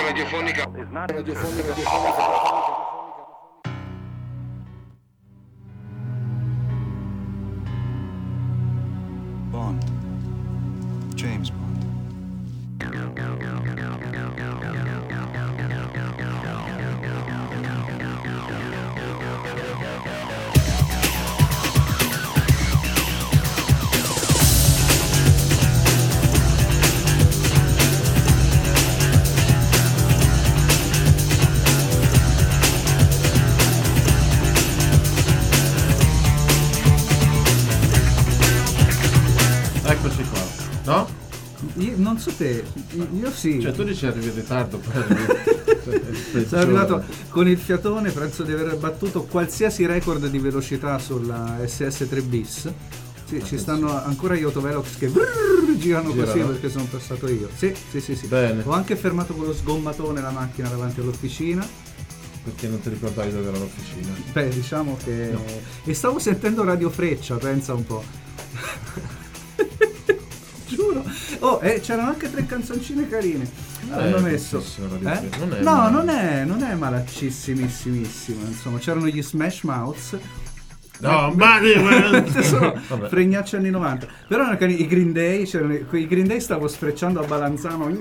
radiofonica. Bond. James Bond. Eccoci qua, no? Io non so te, io sì. Cioè tu dici arrivi in ritardo, poi arrivi. Sono arrivato con il fiatone, penso di aver battuto qualsiasi record di velocità sulla SS3 bis. Sì, ci stanno ancora gli autovelox che girano così perché sono passato io. Sì. Bene. Ho anche fermato con lo sgommatone la macchina davanti all'officina. Perché non ti ricordavi dove era l'officina? Beh, diciamo che... No. E stavo sentendo Radio Freccia, pensa un po'. Giuro. Oh, c'erano anche 3 canzoncine carine. Hanno messo. Non è malaccissimissimissimo. Insomma, c'erano gli Smash Mouths. No, ma sono fregnacci anni 90. Però i Green Day, i Green Day stavo sfrecciando a Balanzano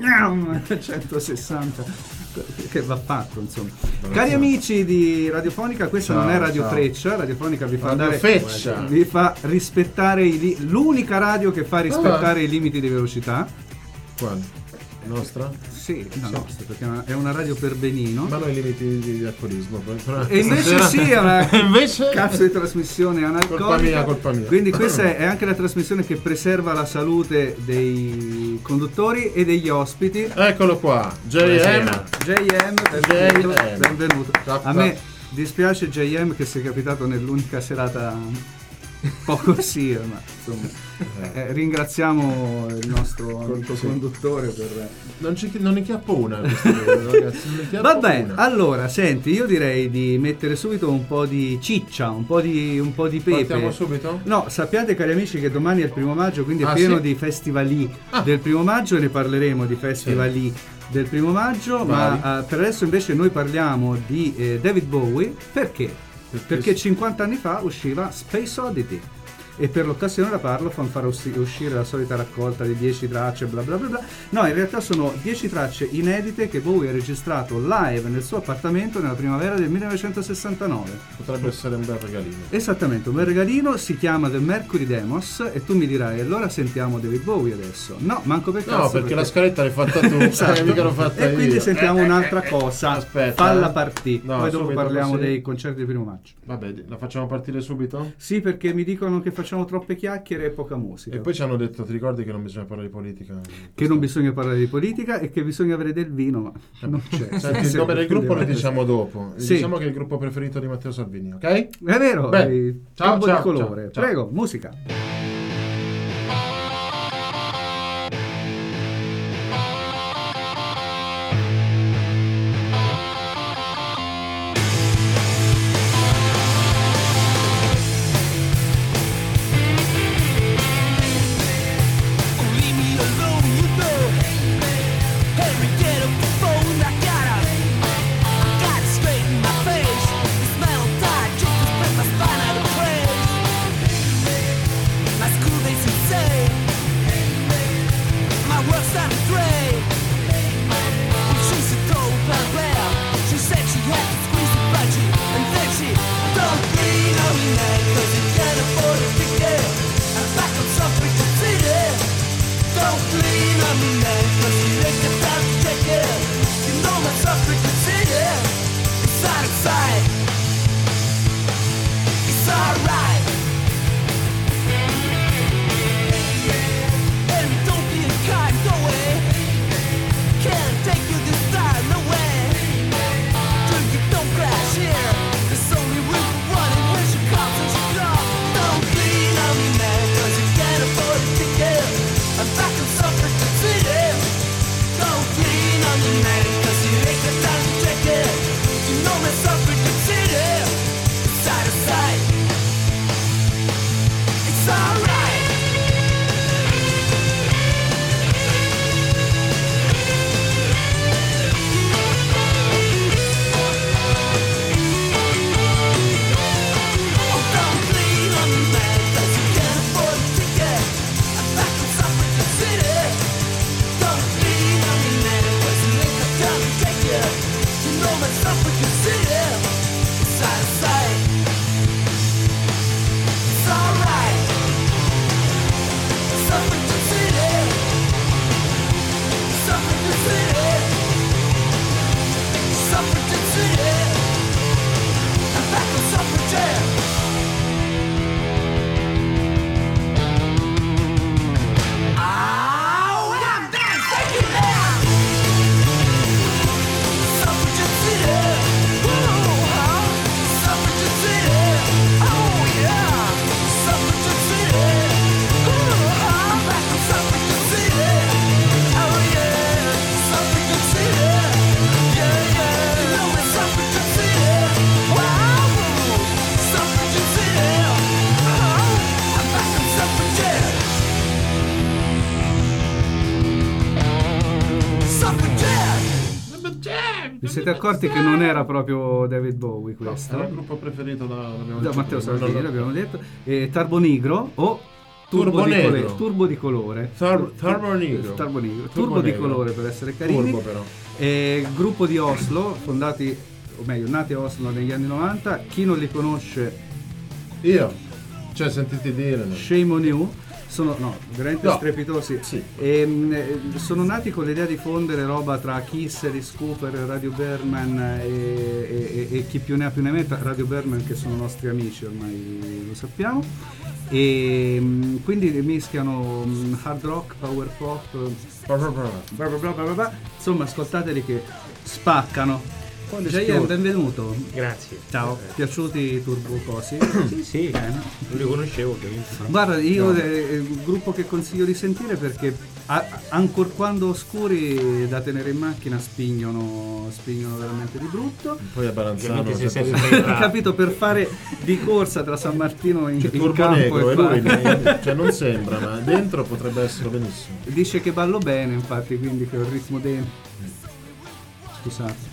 160. Che va fatto, insomma. Cari amici di Radiofonica, questa non è Radio Freccia. Radiofonica vi fa vi fa rispettare l'unica radio che fa rispettare i limiti di velocità. Quale? Nostra? Sì, la nostra, perché è una radio per benino. Ma noi limiti di alcolismo. E invece sì, è una cazzo di trasmissione analcolica. Colpa mia. Quindi questa è anche la trasmissione che preserva la salute dei conduttori e degli ospiti. Eccolo qua, JM, benvenuto. A me dispiace JM che sei capitato nell'unica serata poco sì, ma insomma ringraziamo il nostro conduttore per... non ne chiappo una ragazzi, vabbè, allora senti, io direi di mettere subito un po' di ciccia, un po' di pepe. Partiamo subito? No, sappiate cari amici che domani è il 1 maggio, quindi è pieno di festivali del 1 maggio e ne parleremo di festivali del 1 maggio. Ma per adesso invece noi parliamo di David Bowie. Perché 50 anni fa usciva Space Oddity e per l'occasione la parlo fanno fare uscire la solita raccolta di 10 tracce bla bla bla bla. No, in realtà sono 10 tracce inedite che Bowie ha registrato live nel suo appartamento nella primavera del 1969. Potrebbe essere un bel regalino. Esattamente, un bel regalino, si chiama The Mercury Demos e tu mi dirai allora sentiamo David Bowie adesso. No, manco per caso. No, perché la scaletta l'hai fatta tu. Esatto. Mica l'ho fatta e quindi sentiamo un'altra cosa. Aspetta, falla partire. No, poi dopo parliamo così. dei concerti del 1 maggio. Vabbè, la facciamo partire subito? Sì, perché mi dicono che facciamo troppe chiacchiere e poca musica. E poi ci hanno detto, ti ricordi che non bisogna parlare di politica? Che non bisogna parlare di politica e che bisogna avere del vino, ma non c'è. Senti, il nome del gruppo lo diciamo dopo. Sì. Diciamo che è il gruppo preferito di Matteo Salvini, ok? È vero, ciao, di colore. Ciao. Prego, musica. Vi siete accorti che non era proprio David Bowie questo? Era il gruppo preferito da Matteo Salvini, l'abbiamo detto. Turbo Negro o Turbo di colore. Turbo Negro. Turbo di colore per essere carini. Turbo però. Gruppo di Oslo, fondati, o meglio, nati a Oslo negli anni 90. Chi non li conosce? Io. Cioè, sentite dire. No? Shame on You. Sono veramente strepitosi. Sì. Sono nati con l'idea di fondere roba tra Kiss, Alice Cooper, Radio Berman e chi più ne ha più ne metta. Radio Berman, che sono nostri amici, ormai lo sappiamo. E quindi mischiano hard rock, power pop, insomma, ascoltateli che spaccano. J.M., benvenuto. Grazie. Ciao, piaciuti i Turbo Cosi? Sì, non li conoscevo ovviamente. Guarda, io il gruppo che consiglio di sentire perché ancor quando oscuri da tenere in macchina spingono veramente di brutto. Poi a Balanzano capito, per fare di corsa tra San Martino in Turbo campo Negro, e lui, cioè non sembra, ma dentro potrebbe essere benissimo. Dice che ballo bene, infatti, quindi che ho il ritmo dentro. Scusate.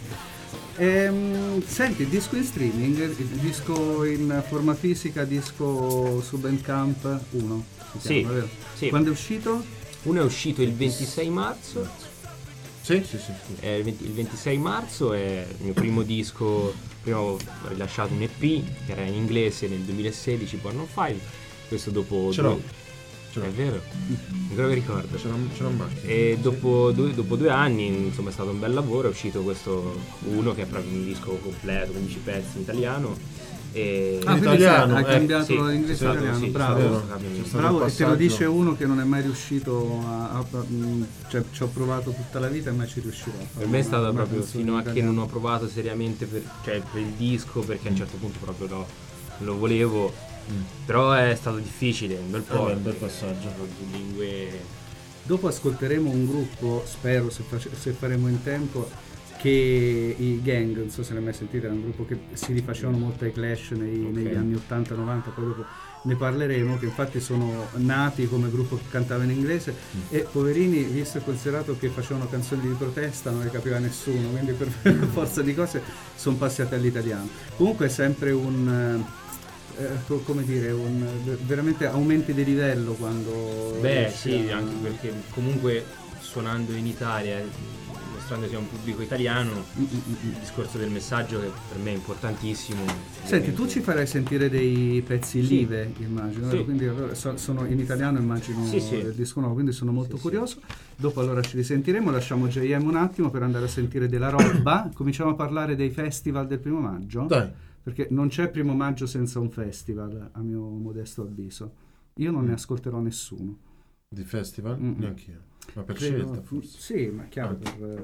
Senti, disco in streaming, il disco in forma fisica, disco su Bandcamp 1. Sì. Quando è uscito? Uno è uscito il 26 marzo. Sì. Il 26 marzo è il mio primo disco. Prima ho rilasciato un EP che era in inglese nel 2016, Born on Fire. Questo dopo è vero, ancora mi ricordo. C'era un bacio. E dopo 2 anni, insomma, è stato un bel lavoro. È uscito questo uno che è proprio un disco completo, 15 pezzi in italiano. E in italiano, hai cambiato l'inglese italiano, sì, bravo. E te lo dice uno che non è mai riuscito cioè ci ho provato tutta la vita e mai ci riuscirò. Per me è stato proprio fino a che non ho provato seriamente per il disco, perché a un certo punto proprio lo volevo. Però è stato difficile, un bel po', un bel passaggio. Lingue. Dopo ascolteremo un gruppo, spero se faremo in tempo, che i Gang, non so se ne hai mai sentito, era un gruppo che si rifacevano molto ai Clash negli anni 80-90, poi dopo ne parleremo, che infatti sono nati come gruppo che cantava in inglese e poverini, visto e considerato che facevano canzoni di protesta, non le capiva nessuno, quindi per forza di cose sono passati all'italiano. Comunque è sempre come dire, veramente aumenti di livello quando sì, anche perché comunque suonando in Italia, mostrandosi a un pubblico italiano, il discorso del messaggio che per me è importantissimo. Senti, tu ci farai sentire dei pezzi live, immagino, sì. Quindi sono in italiano, immagino, il disco nuovo, quindi sono molto curioso. Dopo allora ci risentiremo, lasciamo J.M. un attimo per andare a sentire della roba. Cominciamo a parlare dei festival del 1 maggio. Dai. Perché non c'è 1 maggio senza un festival, a mio modesto avviso. Io non ne ascolterò nessuno. Di festival? Neanch'io. Ma per scelta, forse? Sì, ma chiaro,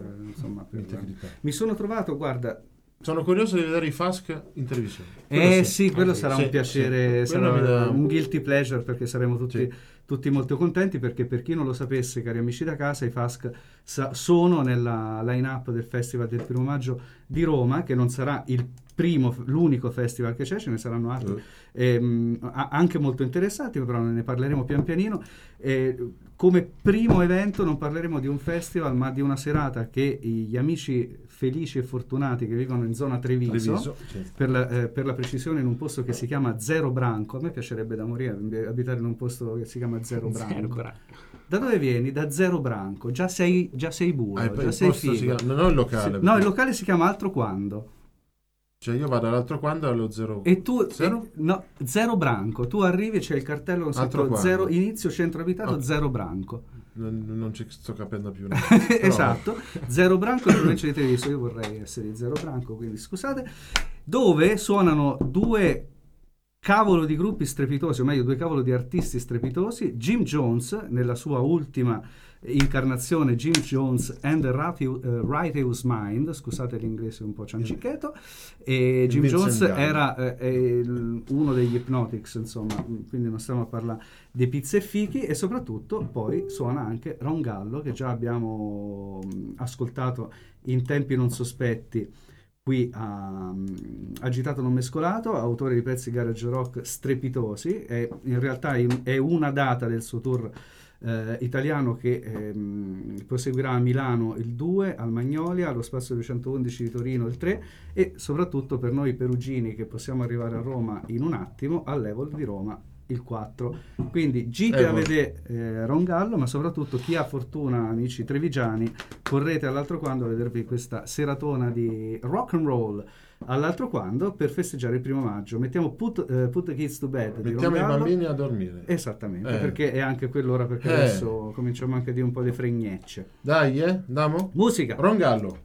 mi sono trovato, guarda... Sono curioso di vedere i Fask in televisione. Quello sarà un piacere, sarà un guilty pleasure, perché saremo tutti molto contenti, perché per chi non lo sapesse, cari amici da casa, i Fask sono nella line-up del Festival del 1 maggio di Roma, che non sarà l'unico festival che c'è, ce ne saranno altri anche molto interessanti, però ne parleremo pian pianino. Come primo evento non parleremo di un festival, ma di una serata che gli amici felici e fortunati che vivono in zona Treviso per la precisione, in un posto che si chiama Zero Branco. A me piacerebbe da morire abitare in un posto che si chiama Zero Branco. Da dove vieni? Da Zero Branco. Già sei buono, già sei figo. Non è il locale. No, il locale si chiama Altro Quando. Cioè io vado all'altro quando allo zero. E tu Zero Branco. Tu arrivi, c'è il cartello con scritto zero inizio centro abitato, Zero Branco. Non ci sto capendo più. Esatto, Zero Branco in provincia di Treviso. Io vorrei essere di Zero Branco, quindi scusate. Dove suonano 2 cavolo di gruppi strepitosi, o meglio 2 cavolo di artisti strepitosi. Jim Jones nella sua ultima incarnazione, Jim Jones and the Righteous Mind, scusate l'inglese un po' ciancichetto, e Jim Jones era uno degli Hypnotics, insomma, quindi non stiamo a parlare di pizze e fichi. E soprattutto poi suona anche Ron Gallo, che già abbiamo ascoltato in tempi non sospetti qui a Agitato Non Mescolato, autore di pezzi garage rock strepitosi. In realtà è una data del suo tour italiano che proseguirà a Milano il 2, al Magnolia, allo Spazio 211 di Torino il 3 e soprattutto per noi perugini che possiamo arrivare a Roma in un attimo, all'Evol di Roma il 4. Quindi gite a vedere Rongallo, ma soprattutto chi ha fortuna, amici trevigiani, correte all'altro quando a vedervi questa seratona di rock and roll all'altro quando per festeggiare il 1 maggio. Mettiamo Put the Kids to Bed di Mettiamo Rongallo. i bambini a dormire. Esattamente, perché è anche quell'ora, perché adesso cominciamo anche a dire un po' di fregnecce. Dai, andiamo? Musica. Rongallo.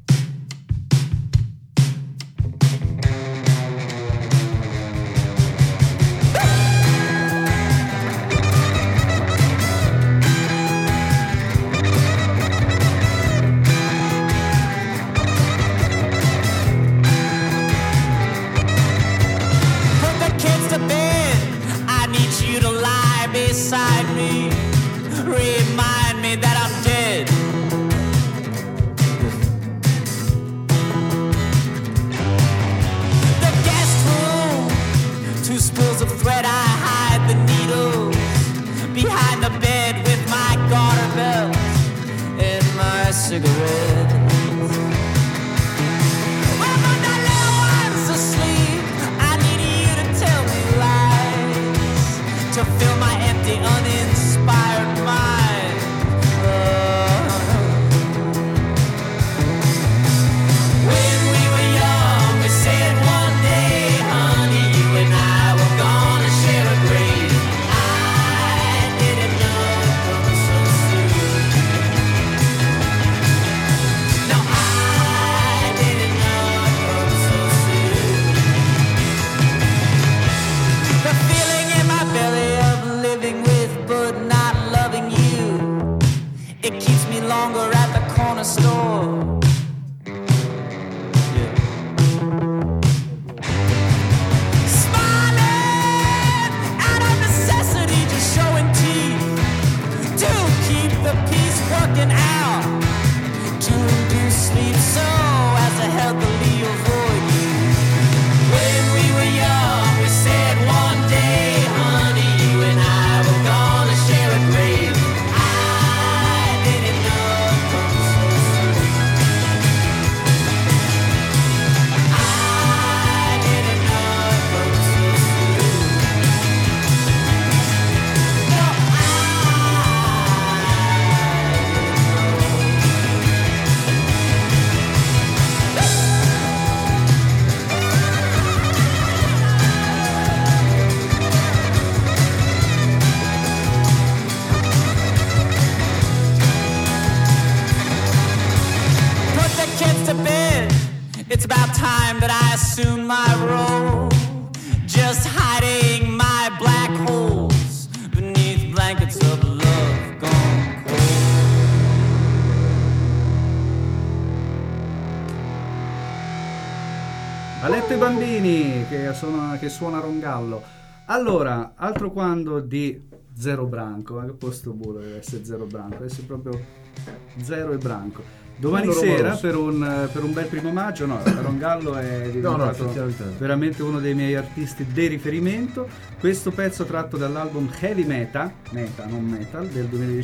Che suona Rongallo. Allora, altro quando di Zero Branco, ma che posto buono deve essere Zero Branco, deve essere proprio Zero e Branco. Domani sera per un bel 1 maggio, no, Rongallo è diventato veramente uno dei miei artisti di riferimento. Questo pezzo tratto dall'album Heavy Meta, non Metal, del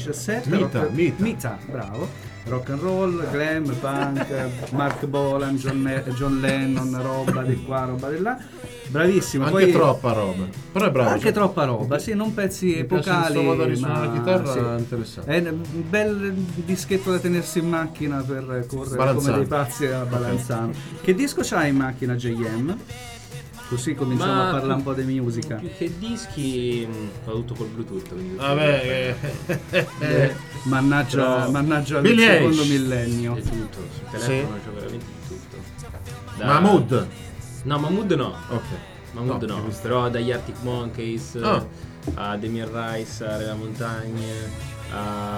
2017. Mita, bravo. Rock and roll, glam, punk, Mark Bolan, John Lennon, roba di qua, roba di là. Bravissimo. Anche troppa roba. Però è bravo. Anche troppa roba, sì, non pezzi epocali. Il modo di suonare la chitarra è interessante. È un bel dischetto da tenersi in macchina per correre come dei pazzi a Balanzano. Che disco c'hai in macchina, JM? Così cominciamo a parlare un po' di musica. Più che dischi fa tutto col Bluetooth. Vabbè, mannaggia il secondo millennio. È tutto, sul telefono c'è veramente tutto. Mahmood? No, Mahmood no. Ok. Mahmood no. Però dagli Arctic Monkeys a Damien Rice, a Re la Montagne, a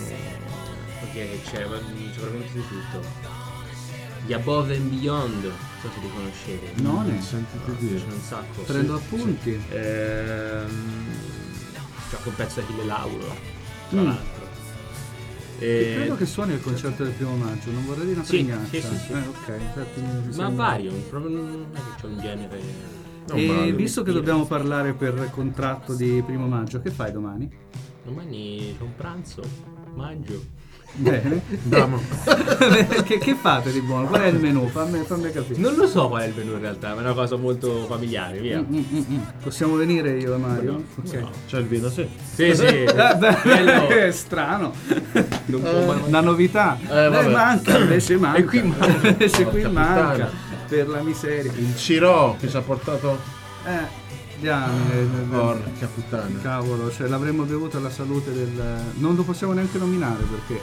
che c'è veramente di tutto. Gli Above and Beyond, non so se li conoscete. No, ne sentite dire. C'è un sacco. Prendo appunti. C'è anche un pezzo da Achille Lauro, tra l'altro. Credo che suoni al concerto del 1 maggio, non vorrei dire una fregnata. Sì. Ok. Ma vario, proprio non è che c'è un genere. E visto che dobbiamo parlare per contratto di 1 maggio, che fai domani? Domani c'è un pranzo, mangio. Bene. che fate di buono? Qual è il menù? Fammi capire. Non lo so qual è il menù in realtà, ma è una cosa molto familiare, via. Possiamo venire io e Mario? No, okay. no. C'è il vino, sì. Sì. È strano. Una novità. Manca, invece manca. E qui manca. Invece qui manca. Per la miseria. Il Ciro che ci ha portato... Porca puttana. Cavolo, cioè l'avremmo bevuto alla salute del... Non lo possiamo neanche nominare perché...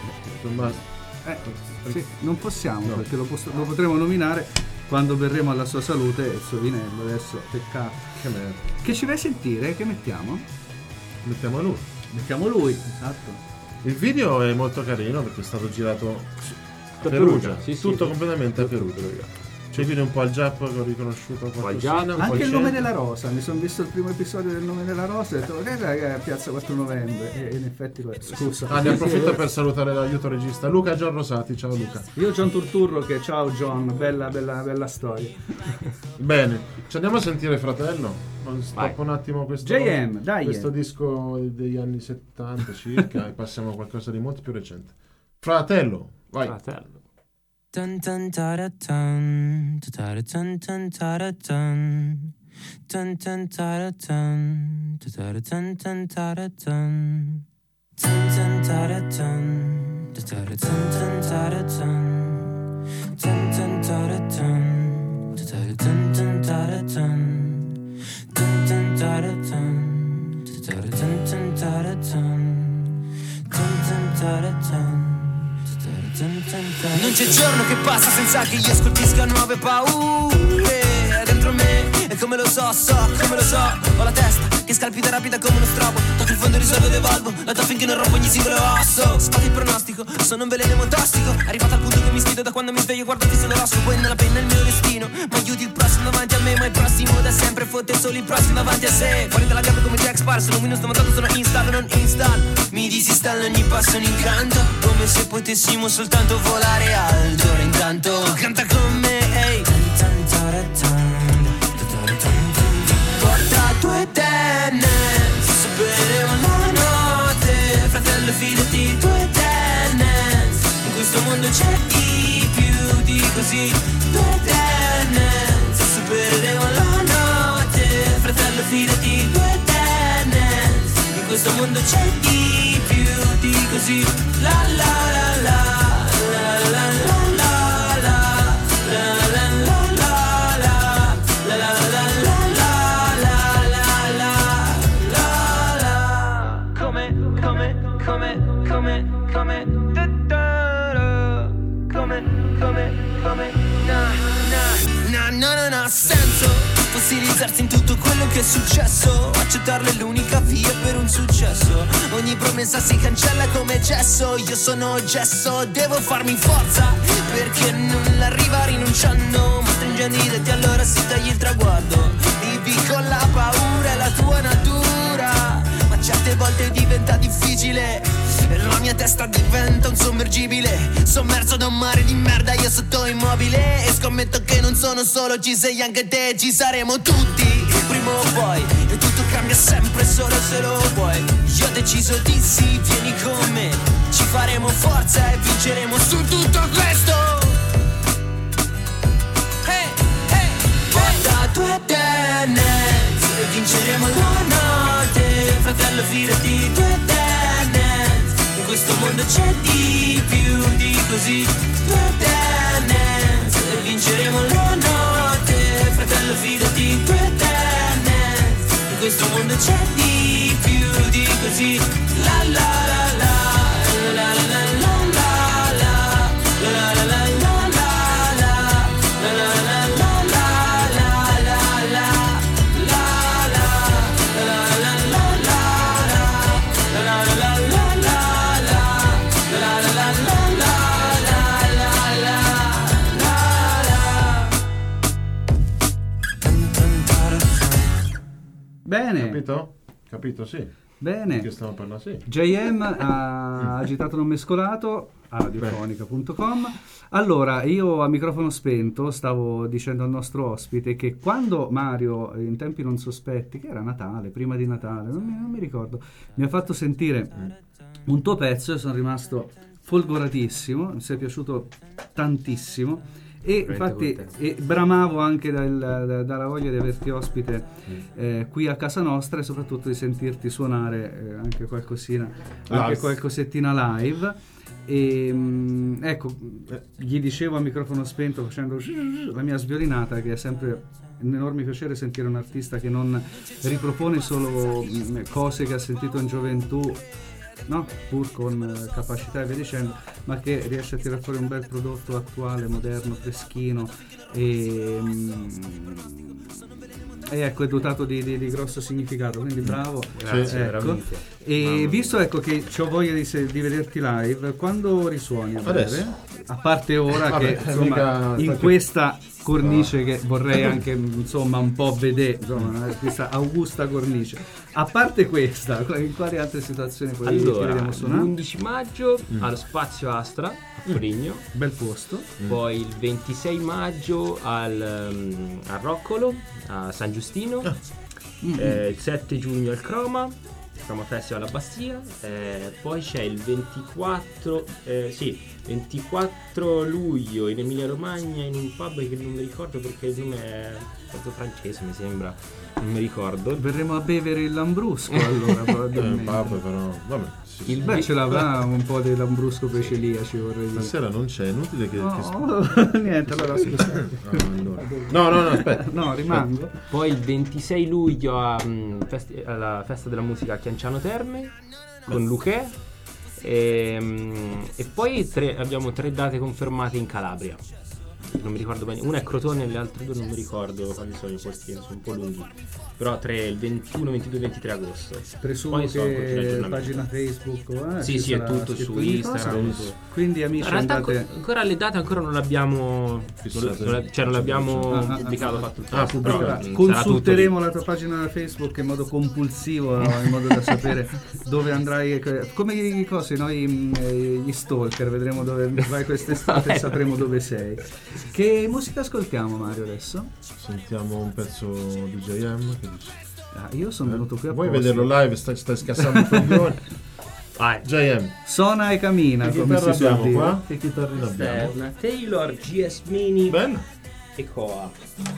Sì, non possiamo, no. Perché lo potremo nominare quando berremo alla sua salute il suo vinello. Adesso, peccato. Che merda. Che ci vai a sentire? Che mettiamo? Mettiamo lui. Mettiamo lui, esatto. Il video è molto carino perché è stato girato a Perugia. Tutto completamente a Perugia, ragazzi. C'è quindi un po' al Giap che ho riconosciuto qualcosina, anche il Nome della Rosa, mi sono visto il primo episodio del Nome della Rosa e ho detto che è Piazza 4 Novembre e in effetti lo è. Scusa. Ne approfitto per salutare l'aiuto regista Luca Gian Rosati. Ciao Luca. Io John Turturro che ciao John, bella storia. Bene, ci andiamo a sentire Fratello. Stoppo un attimo questo JM, dai. Questo disco degli anni 70 circa e passiamo a qualcosa di molto più recente. Fratello, vai. Fratello. Dun dun da da dun da da dun dun da da dun dun dun da da dun da da dun dun da da dun dun da da dun da da dun da da dun dun da da dun da dun da da dun dun da da dun da dun da da dun dun da da dun. Non c'è giorno che passa senza che io scolpisca nuove paure dentro me. E come lo so, ho la testa che scalpita rapida come uno strobo. Tocco il fondo e risolvo ed evolvo, lotta finché non rompo ogni singolo osso. Sfado il pronostico, sono un veleno tossico. Arrivato al punto che mi sfido da quando mi sveglio, guardo fisso l'osso. Poi nella penna il mio destino, ma aiuti il prossimo davanti a me. Ma il prossimo da sempre fotte solo il prossimo davanti a sé. Fuori dalla gabbia come Jack Sparrow, sono Windows domodato, sono install non install. Mi disinstallo ogni passo un incanto, come se potessimo soltanto volare alto. Ora intanto canta con me, ehi. Porta tue tenne, supereremo la notte. Fratello fidati, tue tenne. In questo mondo c'è di più di così. Tue tenne, supereremo la notte. Fratello fidati, tue tenne. In questo mondo c'è di più di così. La la la la. Non ha senso fossilizzarsi in tutto quello che è successo. Accettarlo è l'unica via per un successo. Ogni promessa si cancella come gesso. Io sono gesso, devo farmi forza, perché non arriva rinunciando, ma stringendo i denti allora si taglia il traguardo. Vivi con la paura, è la tua natura, ma certe volte diventa difficile. La mia testa diventa un sommergibile, sommerso da un mare di merda, io sotto immobile. E scommetto che non sono solo, ci sei anche te, ci saremo tutti, prima o poi. E tutto cambia sempre solo se lo vuoi. Io ho deciso di sì, vieni con me. Ci faremo forza e vinceremo su tutto questo. Hey, hey, porta tue tendenze e vinceremo la notte. Fratello fidati, tue tendenze. In questo mondo c'è di più di così. Tue tendenze e vinceremo la notte. Fratello fidati, tue tendenze. In questo mondo c'è di più di così. La la la la. Bene. Capito? Capito, sì. Bene. Che stiamo parlando, sì. JM ha agitato non mescolato a radiofonica.com. Allora, io a microfono spento stavo dicendo al nostro ospite che quando Mario, in tempi non sospetti, che era Natale, prima di Natale, non mi ricordo, mi ha fatto sentire un tuo pezzo e sono rimasto folgoratissimo, mi è piaciuto tantissimo. E infatti bramavo anche dalla voglia di averti ospite qui a casa nostra e soprattutto di sentirti suonare anche qualcosettina live. E ecco, gli dicevo a microfono spento facendo la mia sviolinata che è sempre un enorme piacere sentire un artista che non ripropone solo cose che ha sentito in gioventù, no? Pur con capacità e via dicendo, ma che riesce a tirare fuori un bel prodotto attuale, moderno, freschino e ecco, è dotato di grosso significato, quindi bravo. Grazie, ecco. E visto che ho voglia di vederti live, quando risuoni a breve? Adesso. A parte ora, Vabbè, che insomma in questa cornice che vorrei anche insomma un po' vedere, insomma, questa augusta cornice. A parte questa, in quali altre situazioni poi vediamo suonare? L'11 maggio allo Spazio Astra a Foligno, bel posto. Poi il 26 maggio a Roccolo a San Giustino, il 7 giugno al Croma Festival a Bastia, poi c'è il 24 luglio in Emilia Romagna in un pub che non mi ricordo perché il nome è stato francese, mi sembra, non mi ricordo. Verremo a bere il Lambrusco allora probabilmente. Pub però, vabbè. Beh, ce l'avrà un po' di Lambrusco per celiaci, vorrei dire. Stasera non c'è, inutile che... Niente, allora scusate. No, aspetta. No, rimango. Poi il 26 luglio alla Festa della Musica a Chianciano Terme con Luché e poi abbiamo 3 date confermate in Calabria. Non mi ricordo bene, una è Crotone e le altre 2 non mi ricordo quali sono i posti, sono un po' lunghi, però il 21, 22 e 23 agosto. Presumo poi che pagina Facebook sì, è tutto su Instagram, quindi amici, in realtà andate... ancora le date ancora non l'abbiamo non l'abbiamo pubblicato, fatto il testo, allora, consulteremo la tua pagina Facebook in modo compulsivo in modo da sapere dove andrai, come i cose, noi gli stalker, vedremo dove vai quest'estate e sapremo dove sei. Che musica ascoltiamo, Mario, adesso? Sentiamo un pezzo di JM, che dici? Io sono venuto qui a vuoi vederlo live? Stai scassando il coglione. Vai. JM, suona e cammina, che come si suol dire. qua? Che chitarrina abbiamo? Una Taylor GS Mini Ben? e Koa.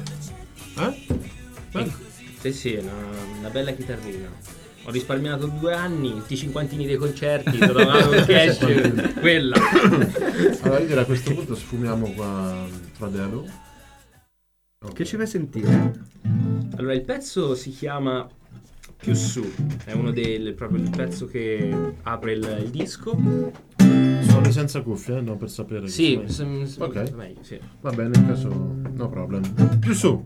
Ben? Sì, una bella chitarrina. Ho risparmiato 2 anni, tutti i cinquantini dei concerti, sono andato in cash, quella. Allora io direi a questo punto sfumiamo qua Fratello. Okay. Che ci fai sentire? Allora il pezzo si chiama Più Su, è uno proprio il pezzo che apre il disco. Suoni senza cuffie, no, per sapere. Sì, ok. Meglio, sì. Va bene, in caso no problem. Più su.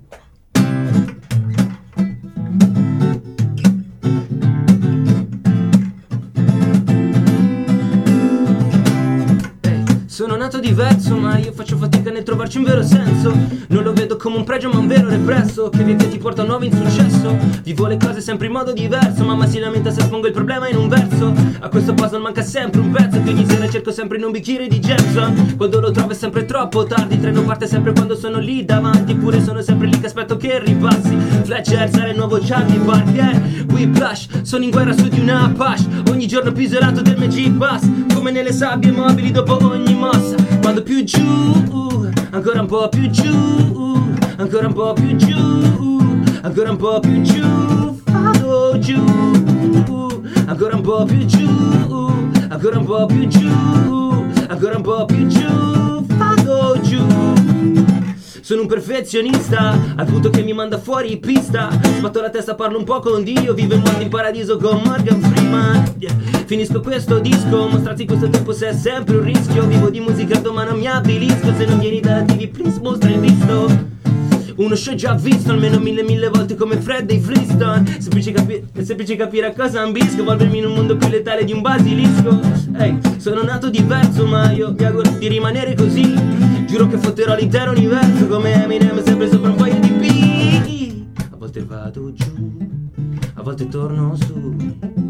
Sono nato diverso, ma io faccio fatica nel trovarci un vero senso. Non lo vedo come un pregio ma un vero represso, che ti porta a nuovo insuccesso. Vivo le cose sempre in modo diverso, mamma si lamenta se espongo il problema in un verso. A questo puzzle manca sempre un pezzo, che ogni sera cerco sempre in un bicchiere di Jameson. Quando lo trovo è sempre troppo tardi, il treno parte sempre quando sono lì davanti, eppure sono sempre lì che aspetto che ripassi. Fletcher sarà il nuovo Charlie Parker, Whiplash, sono in guerra su di una Apache. Ogni giorno più isolato del mio G-Pass, come nelle sabbie mobili dopo ogni mossa. Quando più giù, ancora un po' più giù, ancora un po' più giù, ancora un po' più giù, vado giù, ancora un po' più giù, ancora un po' più giù, ancora un po' più giù, vado giù. Sono un perfezionista, al punto che mi manda fuori pista. Sbatto la testa, parlo un po' con Dio, vivo e morto in paradiso con Morgan Freeman. Finisco questo disco, mostrarsi questo tempo se è sempre un rischio. Vivo di musica, domani non mi abilisco. Se non vieni dalla TV, please mostra il visto. Uno show già visto almeno mille volte come Fred e i Flintstone. Semplice capire a cosa ambisco, evolvermi in un mondo più letale di un basilisco. Ehi, sono nato diverso ma io mi auguro di rimanere così. Giuro che fotterò l'intero universo come Eminem sempre sopra un paio di P. A volte vado giù, a volte torno su.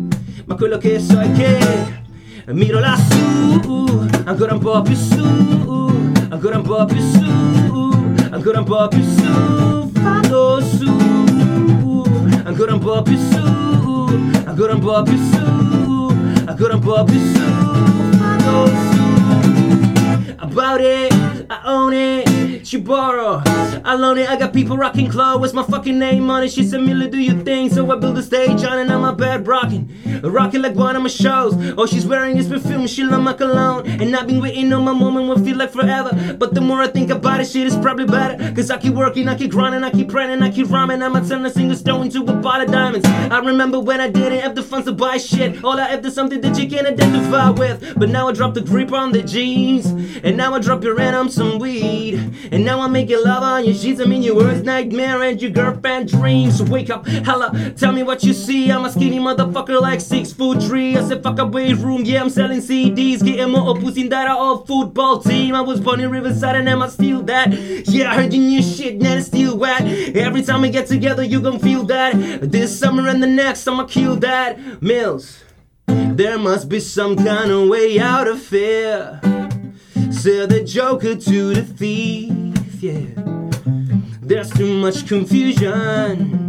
ma quello che so è che miro lassù, ancora un po' più su, ancora un po' più su, ancora un po' più su, vado su, ancora un po' più su, ancora un po' più su, ancora un po' più su, vado su. About it, I own it, she borrow, I loan it, I got people rocking clothes, what's my fucking name on it? She said, Miller, do your thing, so I build a stage on it, I'm my bed rocking like one of my shows. All she's wearing is perfume, she love my cologne, and I've been waiting on my moment, will feel like forever, but the more I think about it, shit is probably better, cause I keep working, I keep grinding, I keep praying, I keep rhyming, I'ma turn a single stone into a pot of diamonds. I remember when I didn't have the funds to buy shit, all I have is something that you can't identify with, but now I drop the grip on the jeans, and now I drop your rent on some weed, and now I make you love on your sheets. I mean your worst nightmare and your girlfriend dreams. So wake up, hella, tell me what you see. I'm a skinny motherfucker like 6'3". I said fuck a weight room, yeah I'm selling CDs, getting more pussy than that old football team. I was born in Riverside and I steal that. Yeah, I heard your new shit, now it's still wet. Every time we get together you gon' feel that. This summer and the next I'ma kill that. Mills, there must be some kind of way out of fear. Said the joker to the thief, yeah. There's too much confusion,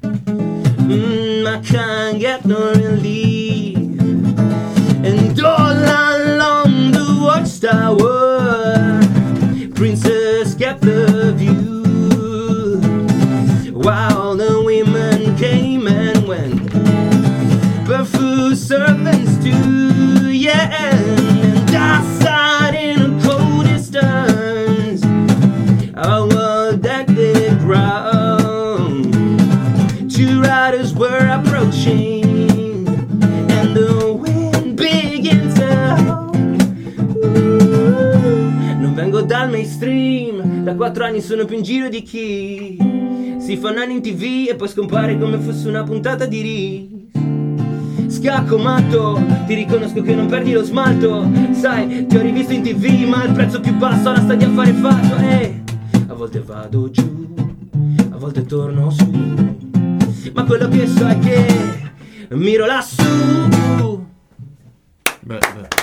I can't get no relief. And all along the watchtower, princess kept the view, while the women came and went, but food servants too, yeah. And outside in a cold distance, I was that the ground. Two riders were approaching, and the wind began to non vengo dal mainstream, da 4 anni sono più in giro di chi si fa nani in TV e poi scompare come fosse una puntata di Ris. Scacco matto, ti riconosco che non perdi lo smalto. Sai, ti ho rivisto in TV, ma il prezzo più basso alla stadia a fare fatto. A volte vado giù, a volte torno su, ma quello che so è che miro lassù. Beh.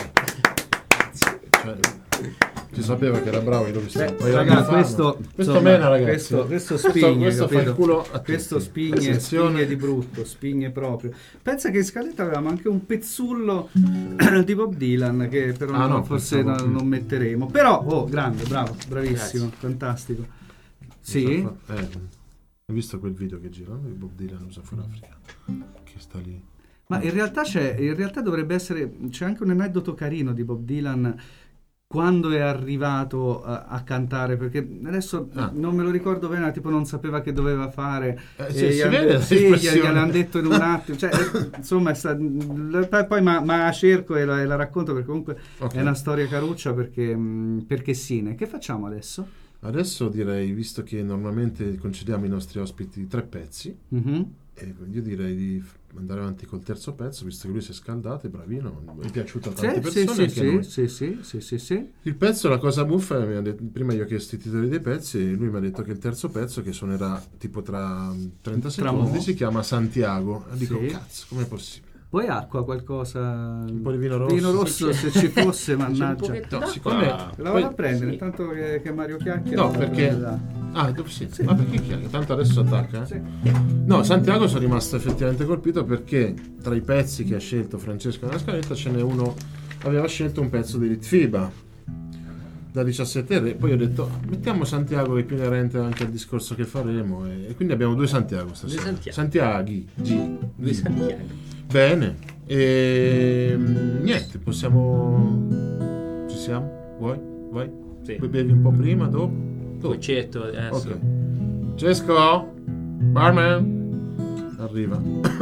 Cioè, si sapeva che era bravo lui. Raga, questo mena, ragazzi. Questo spigne, questo fa il culo a questo tutti. spigne di brutto, spigne proprio. Pensa che in scaletta avevamo anche un pezzullo di Bob Dylan che però forse non metteremo. Però, grande, bravo, bravissimo, grazie. Fantastico. Sì? Hai visto quel video che gira di Bob Dylan usa for Africa? Che sta lì. Ma in realtà dovrebbe essere, c'è anche un aneddoto carino di Bob Dylan quando è arrivato a cantare, perché adesso non me lo ricordo bene, tipo non sapeva che doveva fare, gliel'hanno detto in un attimo, cioè, insomma poi ma cerco e la racconto, perché comunque è una storia caruccia, perché sì. Che facciamo adesso? Adesso direi, visto che normalmente concediamo ai nostri ospiti 3 pezzi, io direi di andare avanti col terzo pezzo, visto che lui si è scaldato, è bravino, mi è piaciuto a tante persone. Sì. Il pezzo, la cosa buffa, prima io ho chiesto i titoli dei pezzi e lui mi ha detto che il terzo pezzo, che suonerà tipo tra 30 secondi, si chiama Santiago. E dico, cazzo, com'è possibile? Poi acqua, qualcosa, un po' di vino rosso. Vino rosso se ci fosse, mannaggia. No, siccome la vado a prendere, intanto che Mario chiacchiera. No, perché sì. Ma perché chiacchiera? Tanto adesso attacca. Sì. No, Santiago sono rimasto effettivamente colpito perché tra i pezzi che ha scelto Francesco nella scaletta ce n'è uno, aveva scelto un pezzo di Litfiba da 17 Re, poi ho detto mettiamo Santiago che è più inerente anche al discorso che faremo, e quindi abbiamo 2 Santiago stasera. Santiaghi. Due Santiago. Bene, niente, possiamo. Ci siamo? Vuoi? Vai? Sì. Bevi un po' prima, dopo? Concetto adesso. Ok. Cesco? Barman? Arriva.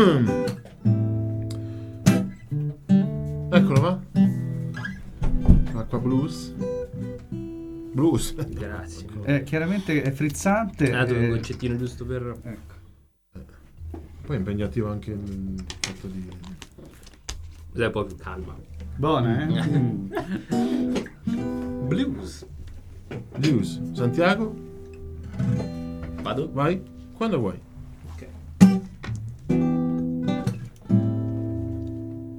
Eccolo, va? Acqua blues. Grazie. Chiaramente è frizzante. Un concettino giusto per. Ecco. Poi è impegnativo anche il fatto di. È un po' più calma. Buona, Blues. Santiago? Vado? Vai? Quando vuoi. Ok.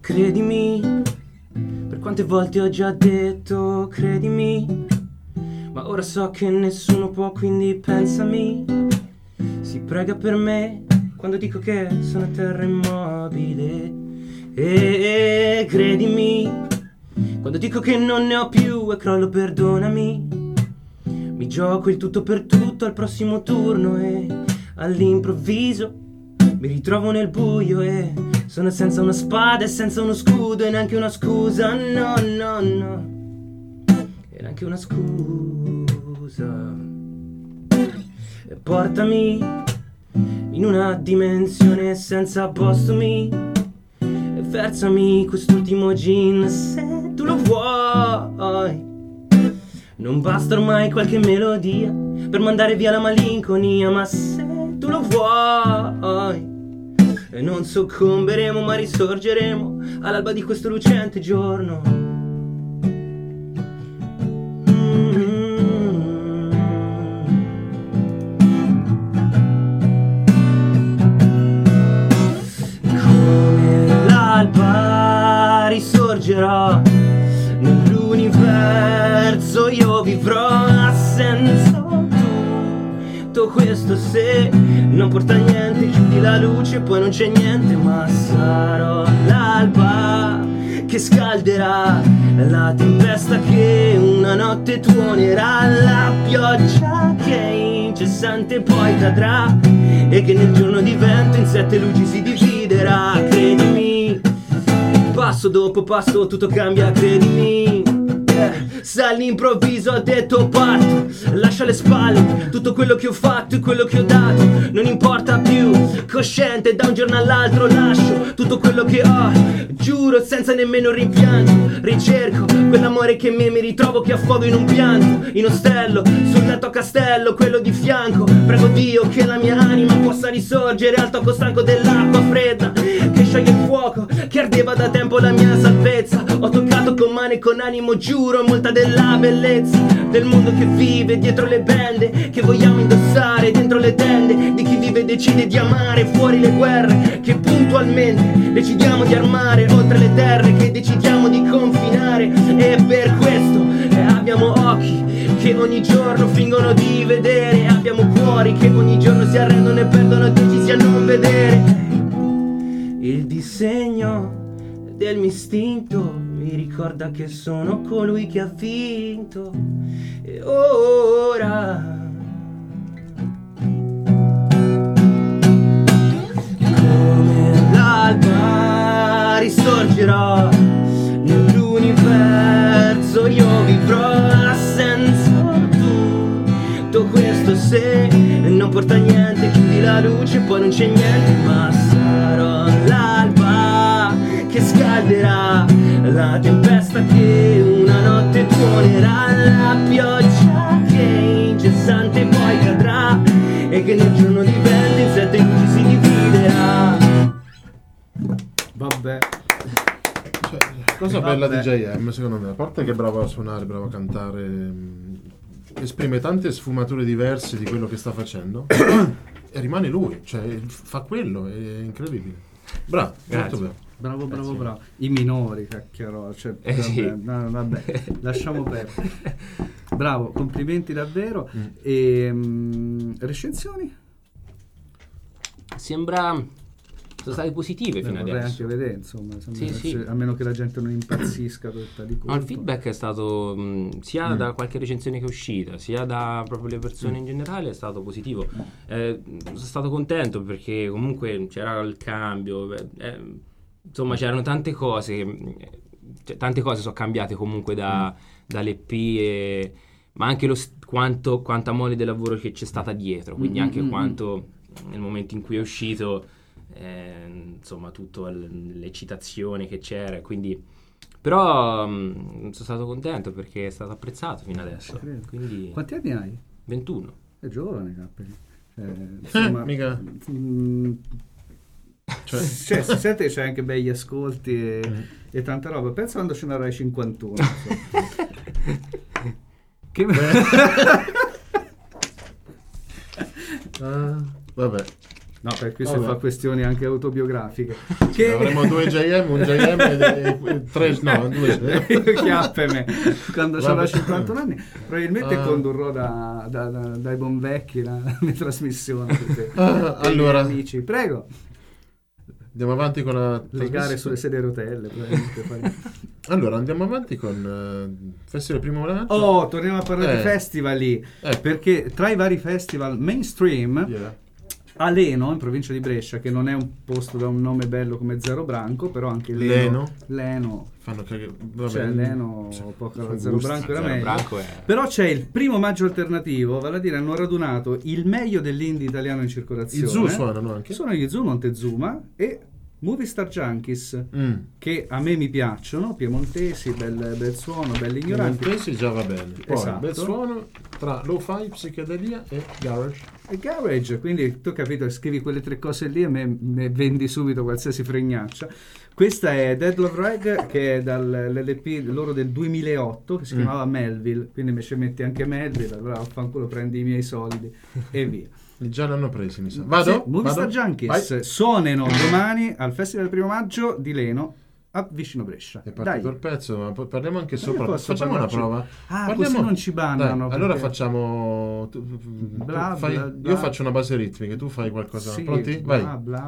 credimi, per quante volte ho già detto credimi, ma ora so che nessuno può, quindi pensami. Si prega per me quando dico che sono a terra immobile, e credimi quando dico che non ne ho più e crollo, perdonami. Mi gioco il tutto per tutto al prossimo turno e all'improvviso mi ritrovo nel buio e sono senza una spada e senza uno scudo e neanche una scusa, no, no, no, e neanche una scusa. E portami in una dimensione senza postumi e versami quest'ultimo gin se tu lo vuoi. Non basta ormai qualche melodia per mandare via la malinconia, ma se tu lo vuoi e non soccomberemo ma risorgeremo all'alba di questo lucente giorno. Come l'alba risorgerò nell'universo, io vivrò senza tutto questo se non porta niente, chiudi la luce poi non c'è niente, ma sarò l'alba che scalderà la tempesta che una notte tuonerà, la pioggia che incessante poi cadrà e che nel giorno di vento in 7 luci si dividerà. Credimi, passo dopo passo tutto cambia, credimi. Se all'improvviso ho detto parto, lascia alle spalle tutto quello che ho fatto e quello che ho dato, non importa più, cosciente da un giorno all'altro lascio tutto quello che ho, giuro senza nemmeno rimpianto, ricerco quell'amore che in me mi ritrovo, che affogo in un pianto, in ostello, sul letto a castello, quello di fianco, prego Dio che la mia anima possa risorgere al tocco stanco dell'acqua fredda che scioglie il fuoco, che ardeva da tempo la mia salvezza, ho toccato con mano e con animo, giuro, molta della bellezza del mondo che vive dietro le bende che vogliamo indossare dentro le tende di chi vive e decide di amare, fuori le guerre che puntualmente decidiamo di armare, oltre le terre che decidiamo di confinare, e per questo abbiamo occhi che ogni giorno fingono di vedere, abbiamo cuori che ogni giorno si arrendono e perdono decisi a non vedere. Il disegno del mio istinto mi ricorda che sono colui che ha vinto, e ora come l'alba risorgerò nell'universo, io vivrò senza tutto questo se non porta niente, chiudi la luce poi non c'è niente, ma sarò l'alba che scalderà la tempesta che una notte tuonerà, la pioggia che incessante poi cadrà e che nel giorno di vento in 7 luci si dividerà. Vabbè, cosa bella di JM secondo me, a parte che è bravo a suonare, bravo a cantare, esprime tante sfumature diverse di quello che sta facendo e rimane lui, cioè fa quello, è incredibile. Bravo, molto bene. Bravo. I minori, cacchiarò. Cioè, sì. Vabbè, lasciamo perdere. Bravo, complimenti davvero. E recensioni? Sono state positive fino vorrei adesso. anche vedere, insomma, Sì. a meno che la gente non impazzisca tutta di colpo. No, il feedback è stato sia da qualche recensione che è uscita, sia da proprio le persone in generale, è stato positivo. Sono stato contento perché comunque c'era il cambio, insomma c'erano tante cose sono cambiate comunque dall'EP, ma anche quanta mole del lavoro che c'è stata dietro, quindi anche quanto nel momento in cui è uscito, insomma tutta l'eccitazione che c'era, quindi però sono stato contento perché è stato apprezzato fino adesso. Quindi, quanti anni hai? 21. È giovane, Capperi. Insomma, mica. Cioè, si sente che c'è anche begli ascolti e tanta roba. Pensa quando ce ne avrai 51. Vabbè, No, per questo fa questioni anche autobiografiche. Che... Avremo 2 JM, un JM e 3, no, 2. Chiappeme. Quando avrò 51 anni, probabilmente condurrò dai buon vecchi la mia trasmissione. Allora, amici, prego. Andiamo avanti con la le gare sulle sedie a rotelle. Allora, andiamo avanti con Festival Primo Maggio. Oh, torniamo a parlare di festival perché tra i vari festival mainstream, a Leno, in provincia di Brescia, che non è un posto da un nome bello come Zero Branco, però anche Leno fanno che Leno poco Zero Branco era meglio. Però c'è il Primo Maggio alternativo, vale a dire hanno radunato il meglio dell'indie italiano in circolazione. I Zoo suonano anche? Sono gli Zoo Montezuma e Movie Star Junkies, che a me mi piacciono, piemontesi, bel suono, belli ignoranti. Piemontesi già va bene. Poi bel suono tra lo-fi, psichedelia e garage. Quindi tu capito, scrivi quelle 3 cose lì e me vendi subito qualsiasi fregnaccia. Questa è Dead Love Rag, che è dall'LP loro del 2008, che si chiamava Melville, quindi mi ci metti anche Melville, allora affanculo, prendi i miei soldi e via. Già l'hanno presi, mi sa. Vado? Movie Star Junkies suonano domani al Festival del Primo Maggio di Leno a vicino Brescia. È partito il pezzo, ma parliamo anche sopra. Facciamo una prova. Così non ci bannano. Allora facciamo. Io faccio una base ritmica, tu fai qualcosa. Sì, pronti? Vai.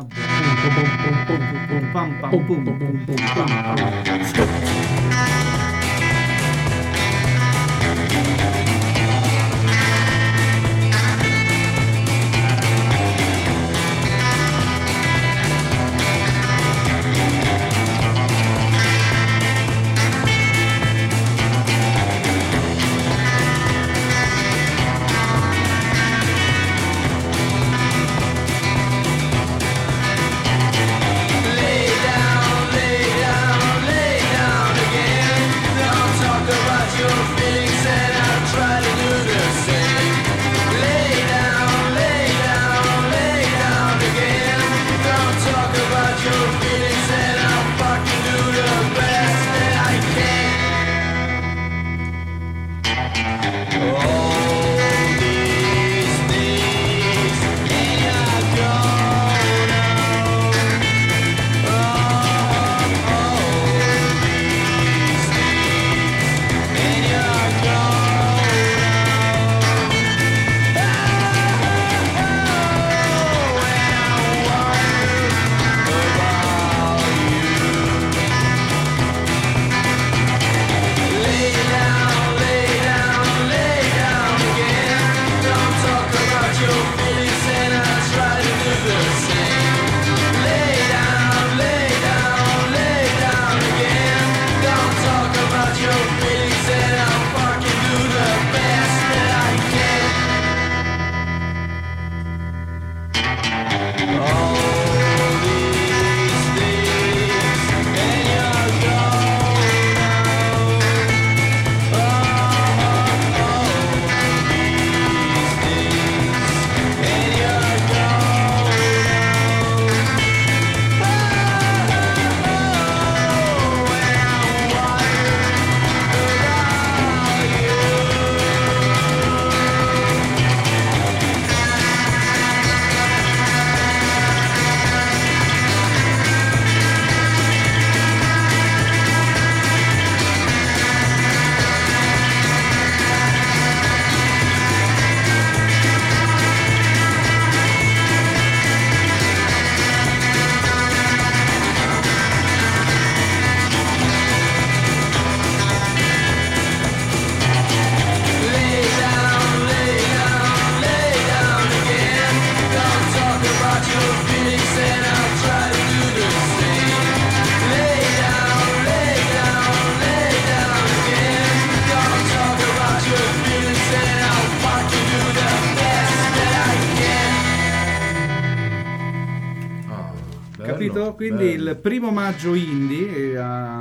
Capito? Quindi il primo maggio indie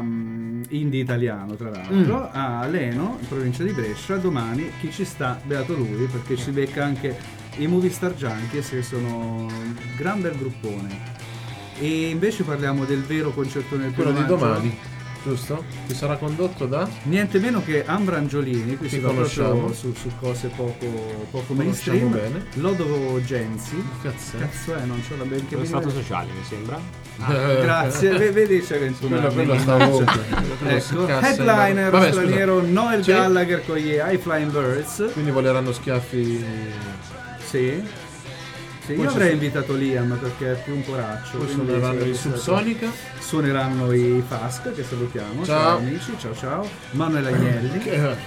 italiano tra l'altro a Leno, in provincia di Brescia. Domani chi ci sta, beato lui, perché ci becca anche i Movie Star Junkies, che sono un gran bel gruppone. E invece parliamo del vero concertone del primo maggio. Quello di domani. giusto? Che sarà condotto da niente meno che Ambra Angiolini, qui si va proprio su cose poco mainstream. Bene. Lodo Genzi. Cazzo è, non c'ho la ben che lo stato sociale, mi sembra. Grazie, vedi c'è 21 anni. Quello sta ovunque. Ecco, headliner straniero Noel Gallagher con gli High Flying Birds. Quindi voleranno schiaffi. Sì. Io avrei invitato Liam perché è più un poraccio. Poi suoneranno i Subsonica. Suoneranno i Fask, che salutiamo. Ciao amici, ciao. Manuel Agnelli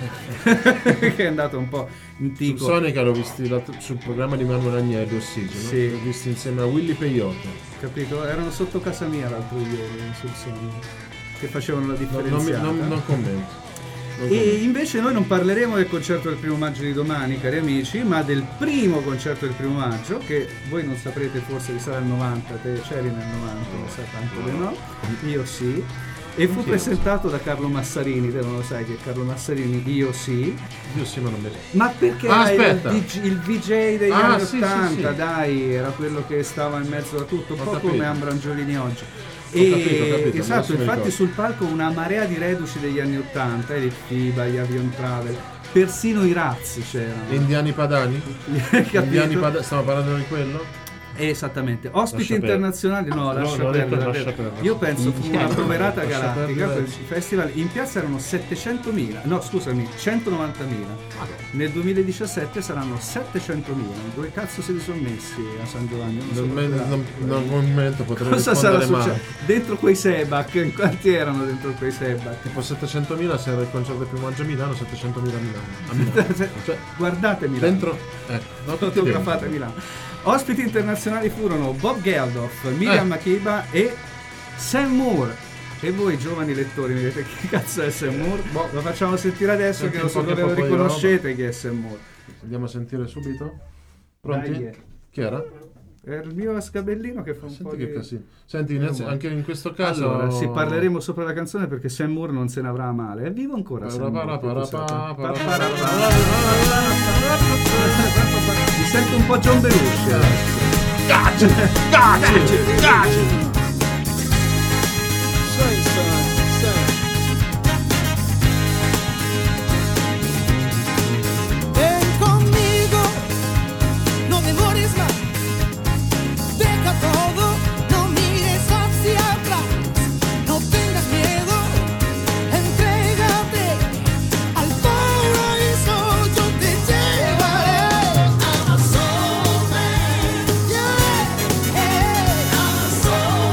che è andato un po' in tico. Subsonica l'ho visti sul programma di Manuel Agnelli, Ossigeno. Sì. L'ho visti insieme a Willy Peyote. Capito? Erano sotto casa mia l'altro ieri Subsonica, che facevano la differenziata. Non commento. E invece noi non parleremo del concerto del 1 maggio di domani, cari amici, ma del primo concerto del 1 maggio, che voi non saprete, forse sarà il 90, te c'eri nel 90, non sai tanto di no, io sì, e fu presentato da Carlo Massarini, te non lo sai che Carlo Massarini, io sì, ma non mi ma perché il VJ degli anni 80, sì. Dai, era quello che stava in mezzo a tutto, un po' come Ambra Angiolini oggi. Capito, esatto, infatti sul palco una marea di reduci degli anni 80, il FIBA, gli Avion Travel, persino i Razzi c'erano. Indiani Padani? Stiamo parlando di quello? Esattamente, ospiti internazionali, lascia perdere. Io penso fu una poverata galattica per il festival. In piazza erano 700.000, no scusami, 190.000. Nel 2017 saranno 700.000. Dove cazzo se li sono messi a San Giovanni? Non commento, potrei cosa sarà successo male. Dentro quei Sebac? Quanti erano dentro quei Sebac? Tipo 700.000 se era il concerto del 1 maggio a Milano, 700.000 a Milano. Cioè, guardate Milano. Dentro, fotografate Milano. Ospiti internazionali furono Bob Geldof, Miriam Makeba e Sam Moore. E voi giovani lettori mi dite chi cazzo è Sam Moore? Lo facciamo sentire adesso che lo riconoscete chi è Sam Moore. Andiamo a sentire subito? Pronti? Dai. Chi era? È il mio scabellino che fa un po' di... casino. Senti, anche in questo caso... Allora, sì, parleremo sopra la canzone perché Sam Moore non se ne avrà a male. È vivo ancora Sam Moore. Mi sento un po' John Belushi adesso. Gaci! Ven conmigo, no demores más. Deja todo, no mires hacia atrás. No tengas miedo, entrégate al paraíso, yo te llevaré. I'm a soul man, yeah, I'm a soul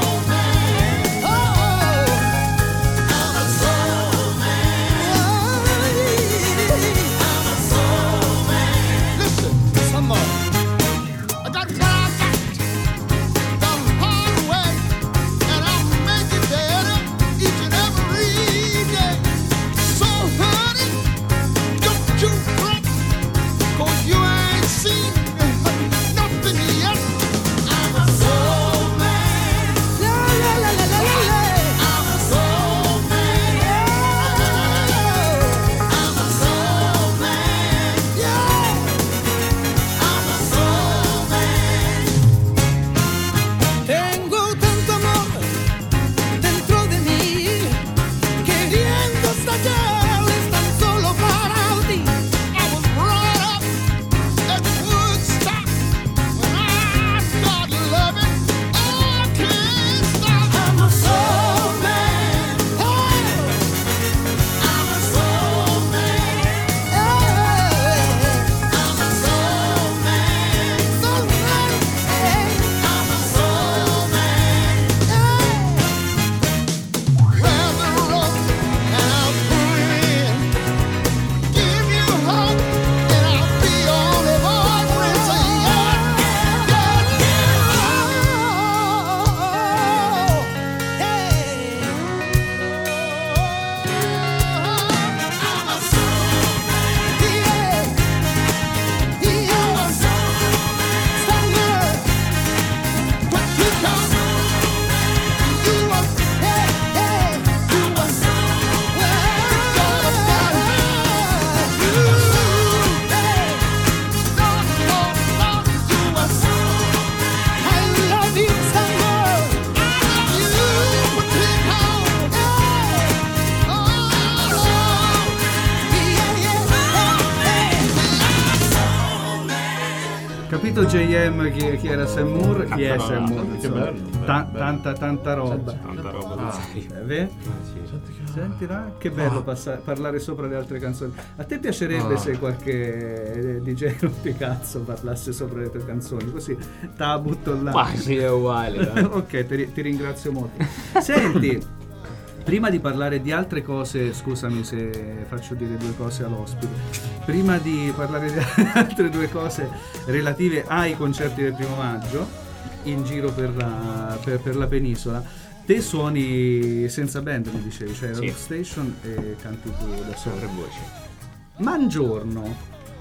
capito JM chi era Sam Moore? Chi è Sam Moore? Che bello. Tanta roba. Tanta roba. Senti là, che bello parlare sopra le altre canzoni. A te piacerebbe se qualche DJ rompicazzo parlasse sopra le tue canzoni? Così te la butto là. Ma sì, è uguale. Ok, ti ringrazio molto. Senti, prima di parlare di altre cose, scusami se faccio dire due cose all'ospite, prima di parlare di altre due cose relative ai concerti del 1° maggio in giro per la penisola, te suoni senza band, mi dicevi, cioè sì. Rock Station, e canti tu da solo. Tre voci. Mangiorno.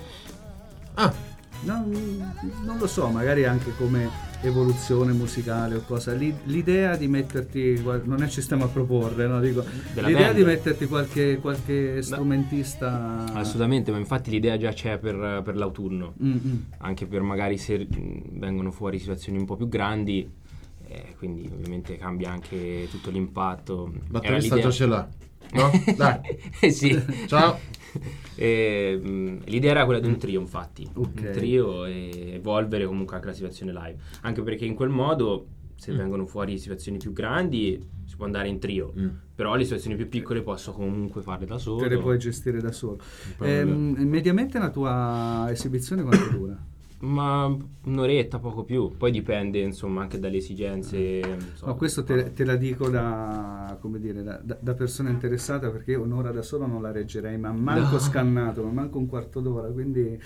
Non lo so, magari anche come evoluzione musicale o cosa, l'idea di metterti, non è ci stiamo a proporre, no? Dico, l'idea band. di metterti qualche strumentista. Assolutamente, ma infatti l'idea già c'è per l'autunno. Anche per magari se vengono fuori situazioni un po' più grandi, quindi ovviamente cambia anche tutto l'impatto. Batterista già ce l'ha, no? Dai. Sì. Ciao. L'idea era quella di un trio, infatti. Okay. Un trio, e evolvere comunque anche la situazione live, anche perché in quel modo se vengono fuori situazioni più grandi si può andare in trio, però le situazioni più piccole posso comunque farle da solo. Te le puoi gestire da solo. Mediamente la tua esibizione quanto dura? Ma un'oretta, poco più, poi dipende insomma anche dalle esigenze. No, questo te la dico da persona interessata, perché io un'ora da solo non la reggerei, ma manco scannato, ma manco un quarto d'ora, quindi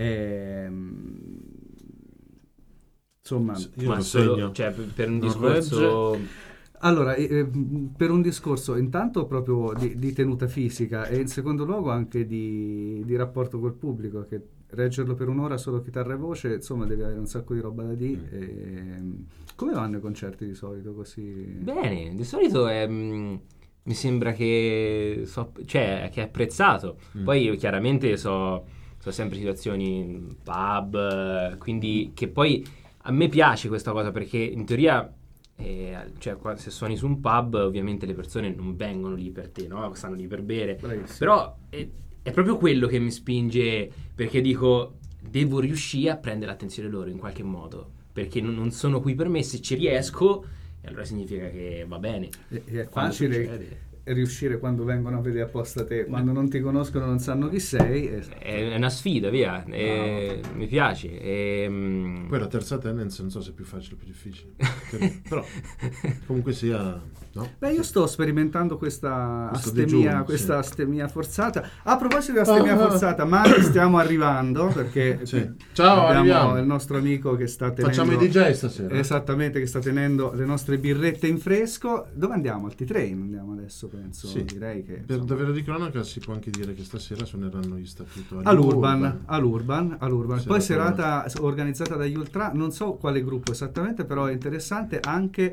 insomma, io lo segno. Cioè per un discorso. Allora, per un discorso intanto proprio di tenuta fisica, e in secondo luogo anche di rapporto col pubblico, che reggerlo per un'ora solo chitarra e voce, insomma, devi avere un sacco di roba da dire. Come vanno i concerti di solito così? Bene, di solito mi sembra che che è apprezzato. Poi chiaramente so sempre situazioni pub, quindi che poi a me piace questa cosa, perché in teoria cioè se suoni su un pub ovviamente le persone non vengono lì per te, no? Stanno lì per bere. Bravissimo. Però è proprio quello che mi spinge, perché dico devo riuscire a prendere l'attenzione loro in qualche modo, perché non sono qui per me. Se ci riesco, e allora significa che va bene. È facile riuscire quando vengono a vedere apposta te, quando non ti conoscono, non sanno chi sei. È una sfida, via. Mi piace. Poi la terza tendenza non so se è più facile o più difficile, però comunque sia, no? Beh, io sto sperimentando questa astemia forzata. A proposito di astemia forzata, ma stiamo arrivando, perché ciao, abbiamo il nostro amico che sta tenendo, facciamo i DJ stasera. Esattamente, che sta tenendo le nostre birrette in fresco. Dove andiamo? Al T-Train andiamo adesso, penso. Sì. Direi che Per davvero di cronaca si può anche dire che stasera suoneranno gli statuto all'Urban. Poi serata organizzata dagli Ultra, non so quale gruppo esattamente, però è interessante, anche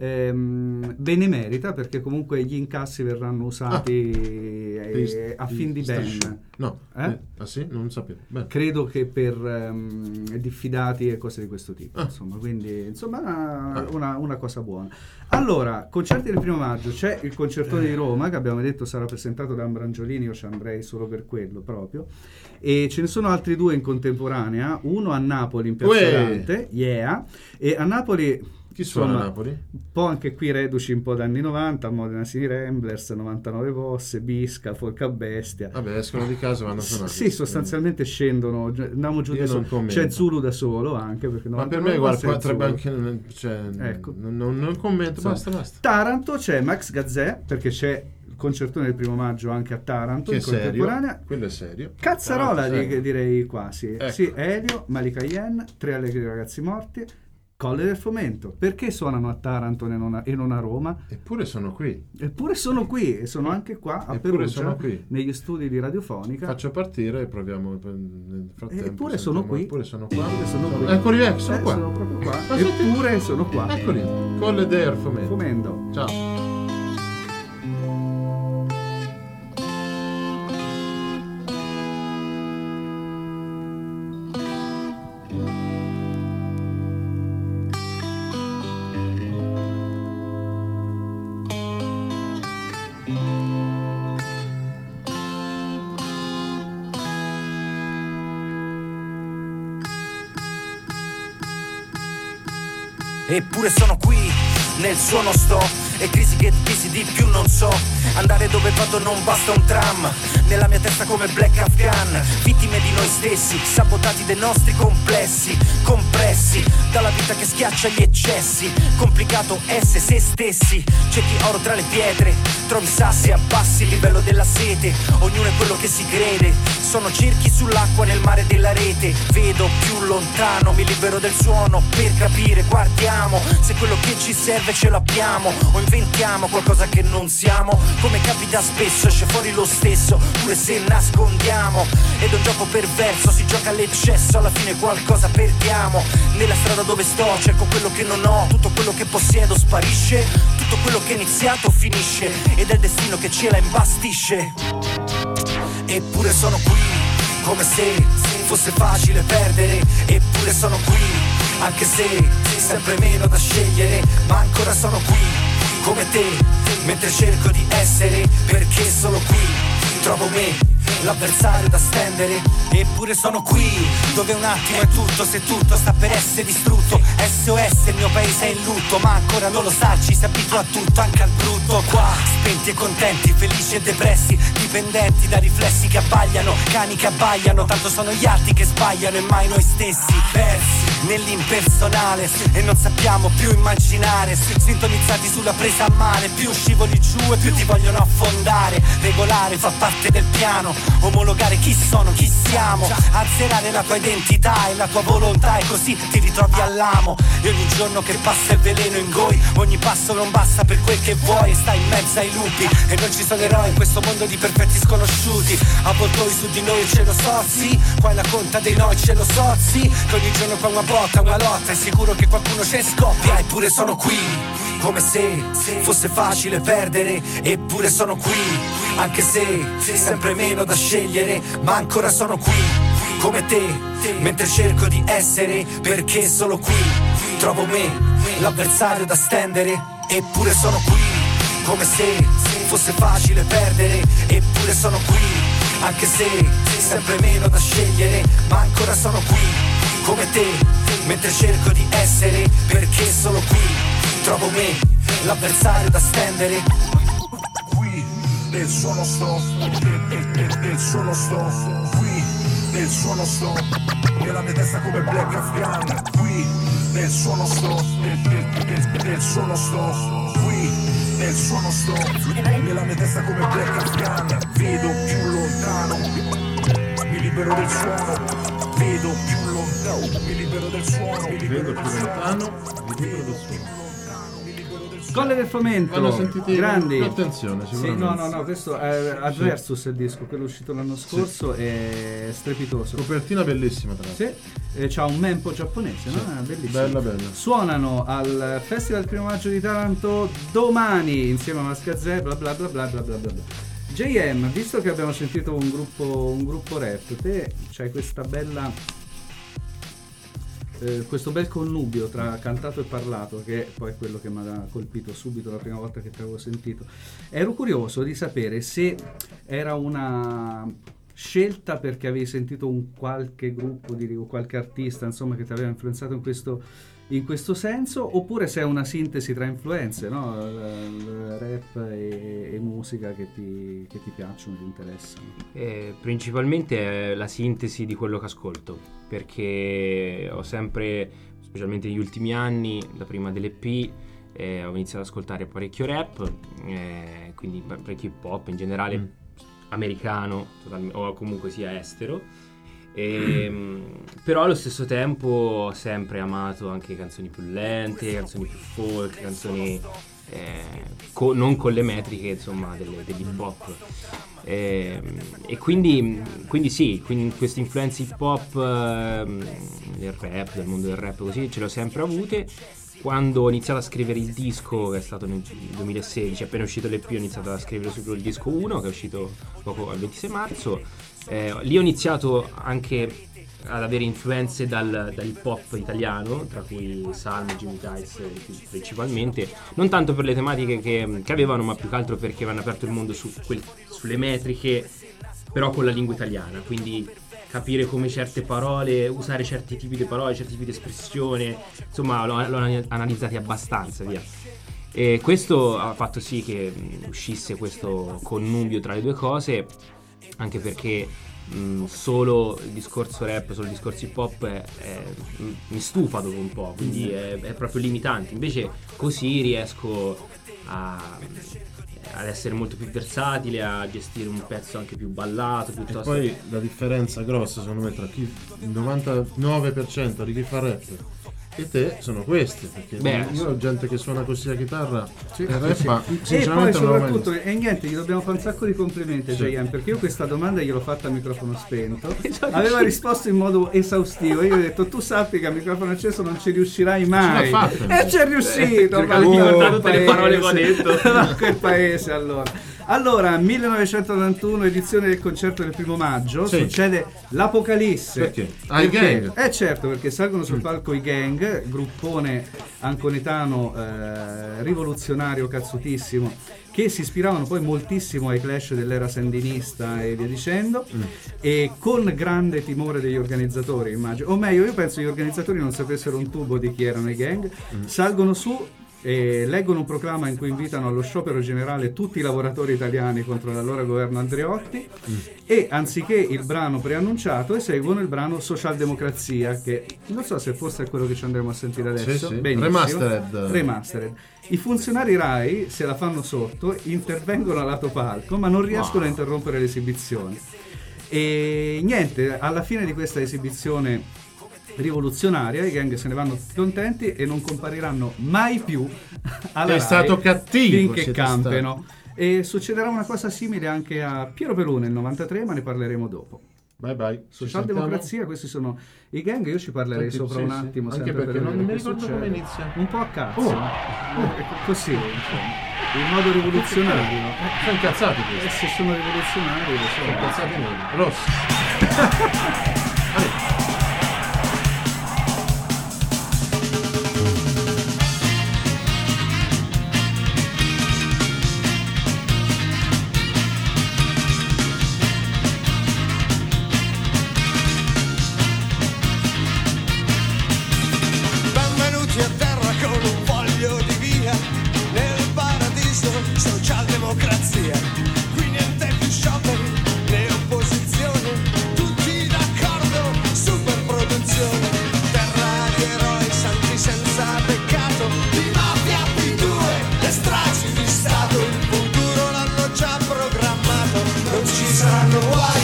benemerita, perché comunque gli incassi verranno usati a fin di bene. No, sì? Non sapevo. Beh. Credo che per diffidati e cose di questo tipo, insomma, quindi insomma una cosa buona. Allora, concerti del 1° maggio, c'è il concertone di Roma che abbiamo detto sarà presentato da Ambrangiolini, io ci andrei solo per quello proprio, e ce ne sono altri due in contemporanea, uno a Napoli in Piazza Dante, e a Napoli chi suona a Napoli? Un po' anche qui reduci un po' da anni 90, Modena City Ramblers, 99 Posse, Bisca, Folca Bestia. Vabbè, escono di casa, vanno a suonare. Sì, sostanzialmente scendono, andiamo giù da solo. C'è Zulu da solo anche, perché ma per me guarda, tre banche ecco. non commento, basta. Taranto c'è Max Gazzè, perché c'è il concertone del 1° maggio anche a Taranto, che in contemporanea. Quello è serio. Cazzarola, direi quasi. Ecco. Sì, Elio, Malika Yen, Tre Allegri Ragazzi Morti, Colle del Fomento. Perché suonano a Taranto e non a Roma? Eppure sono qui e sono anche qua a Perugia, negli studi di Radiofonica. Faccio partire e proviamo nel frattempo. Eppure sono qui. Sono qua. Eccoli, sono qua. Sono proprio qua. Eppure sono qua. Eccoli. Colle del Fomento. Ciao. eppure sono qui, nel suono sto, e crisi che divisi di più non so, andare dove vado non basta un tram, nella mia testa come Black Afghan, vittime di noi stessi, sabotati dei nostri complessi, compressi dalla vita che schiaccia gli eccessi, complicato essere se stessi, cerchi oro tra le pietre, trovi sassi, abbassi il livello della sete, ognuno è quello che si crede, sono cerchi sull'acqua nel mare della rete, vedo più lontano, mi libero del suono per capire, guardiamo se quello che ci serve ce l'abbiamo o inventiamo qualcosa che non siamo, come capita spesso esce fuori lo stesso pure se nascondiamo, ed è un gioco perverso, si gioca all'eccesso, alla fine qualcosa perdiamo, nella strada dove sto cerco quello che non ho, tutto quello che possiedo sparisce, tutto quello che è iniziato finisce, ed è il destino che ce la imbastisce, eppure sono qui, come se fosse facile perdere, eppure sono qui, anche se sempre meno da scegliere, ma ancora sono qui, come te, mentre cerco di essere, perché solo qui trovo me, l'avversario da stendere, eppure sono qui, dove un attimo è tutto, se tutto sta per essere distrutto, SOS il mio paese è in lutto, ma ancora non lo sa, ci si abitua a tutto, anche al brutto, qua, spenti e contenti, felici e depressi, dipendenti da riflessi che abbagliano, cani che abbaiano, tanto sono gli altri che sbagliano e mai noi stessi, persi nell'impersonale e non sappiamo più immaginare, sintonizzati sulla presa a male, più scivoli giù e più ti vogliono affondare, regolare fa parte del piano, omologare chi sono, chi siamo, azzerare la tua identità e la tua volontà, e così ti ritrovi all'amo, e ogni giorno che passa il veleno ingoi, ogni passo non basta per quel che vuoi, e stai in mezzo ai lupi, e non ci sono eroi in questo mondo di perfetti sconosciuti, avvoltoi su di noi ce lo sozzi, qua è la conta dei noi ce lo sozzi, che ogni giorno qua una botta, una lotta, è sicuro che qualcuno ce scoppia, eppure sono qui, come se fosse facile perdere, eppure sono qui, anche se sempre meno da scegliere, ma ancora sono qui, come te, mentre cerco di essere, perché solo qui trovo me, l'avversario da stendere, eppure sono qui, come se fosse facile perdere, eppure sono qui, anche se sempre meno da scegliere, ma ancora sono qui, come te, mentre cerco di essere, perché solo qui trovo me, l'avversario da stendere. Qui nel suono sto, nel suono sto, qui nel suono sto, nella mia testa come Black Afghan, qui nel suono sto, nel suono sto, qui nel suono sto, nella mia testa come Black Afghan, vedo più lontano, mi libero del suono, vedo più lontano, mi libero del suono, mi libero del suono, mi libero del suono. Colle del Fomento, vanno sentiti grandi. Attenzione, sicuramente. Sì, no, questo è Adversus il disco, quello uscito l'anno scorso, sì. È strepitoso. Copertina bellissima, tra l'altro. Sì, c'ha un mempo giapponese, sì. No? Bellissimo. Bella. Suonano al Festival del 1 maggio di Taranto domani insieme a Mascazè, bla bla bla bla bla bla bla. JM, visto che abbiamo sentito un gruppo rap, te c'hai questa bella questo bel connubio tra cantato e parlato, che poi è quello che mi ha colpito subito la prima volta che ti avevo sentito. Ero curioso di sapere se era una scelta perché avevi sentito un qualche gruppo, qualche artista, insomma, che ti aveva influenzato in questo senso, oppure se è una sintesi tra influenze, no? Rap e musica che ti piacciono, ti interessano. Principalmente è la sintesi di quello che ascolto, perché ho sempre, specialmente negli ultimi anni, da prima dell'EP, ho iniziato ad ascoltare parecchio rap, quindi parecchio hip hop in generale, americano o comunque sia estero. Però allo stesso tempo ho sempre amato anche canzoni più lente, canzoni più folk, canzoni non con le metriche, insomma, dell'hip hop, e quindi sì, quindi queste influenze hip hop del rap, del mondo del rap, così ce le ho sempre avute. Quando ho iniziato a scrivere il disco, che è stato nel 2016, appena uscito l'EP, ho iniziato a scrivere subito il disco 1, che è uscito poco al 26 marzo. Lì ho iniziato anche ad avere influenze dal hip hop italiano, tra cui Salmo, Jimmy Tice principalmente, non tanto per le tematiche che avevano, ma più che altro perché avevano aperto il mondo sulle metriche, però con la lingua italiana, quindi capire come certe parole, usare certi tipi di parole, certi tipi di espressione, insomma l'ho analizzati abbastanza, via. E questo ha fatto sì che uscisse questo connubio tra le due cose, anche perché solo il discorso rap, solo il discorso hip hop mi stufa dopo un po', quindi è proprio limitante. Invece così riesco ad essere molto più versatile, a gestire un pezzo anche più ballato piuttosto. E poi la differenza grossa secondo me tra il 99% di chi fa rap e te sono questi, perché io ho gente che suona così la chitarra e rappa, e poi soprattutto e niente, gli dobbiamo fare un sacco di complimenti a JM, perché io questa domanda gliel'ho fatta a microfono spento, aveva risposto in modo esaustivo, io gli ho detto tu sappi che a microfono acceso non ci riuscirai mai, e ci è riuscito, ma tutte le parole che ho detto. Quel paese. Allora, 1991, edizione del concerto del 1 maggio, succede l'apocalisse. Perché? I Gang. Certo, perché salgono sul palco i Gang, gruppone anconetano rivoluzionario cazzutissimo, che si ispiravano poi moltissimo ai Clash dell'era sandinista e via dicendo, e con grande timore degli organizzatori, immagino. O meglio, io penso che gli organizzatori non sapessero un tubo di chi erano i Gang, salgono su e leggono un proclama in cui invitano allo sciopero generale tutti i lavoratori italiani contro l'allora governo Andreotti, e anziché il brano preannunciato eseguono il brano Socialdemocrazia, che non so se forse è quello che ci andremo a sentire adesso. Remastered. I funzionari Rai se la fanno sotto, intervengono a lato palco ma non riescono a interrompere l'esibizione, e niente, alla fine di questa esibizione rivoluzionaria i Gang se ne vanno tutti contenti e non compariranno mai più alla Rai, stato cattivo finché campeno. E succederà una cosa simile anche a Piero Pelù nel 93, ma ne parleremo dopo. Bye bye. Socialdemocrazia, questi sono i Gang. Io ci parlerei sopra un attimo, anche perché non mi ricordo come inizia. Un po' a cazzo, così, in modo rivoluzionario. Sono incazzati questi. Se sono rivoluzionari, sono incazzati noi. Rossi. Qui niente più scioperi né opposizione, tutti d'accordo, superproduzione, terra di eroi santi senza peccato, di mafia P2, le stragi di Stato, il futuro l'hanno già programmato, non ci saranno guai.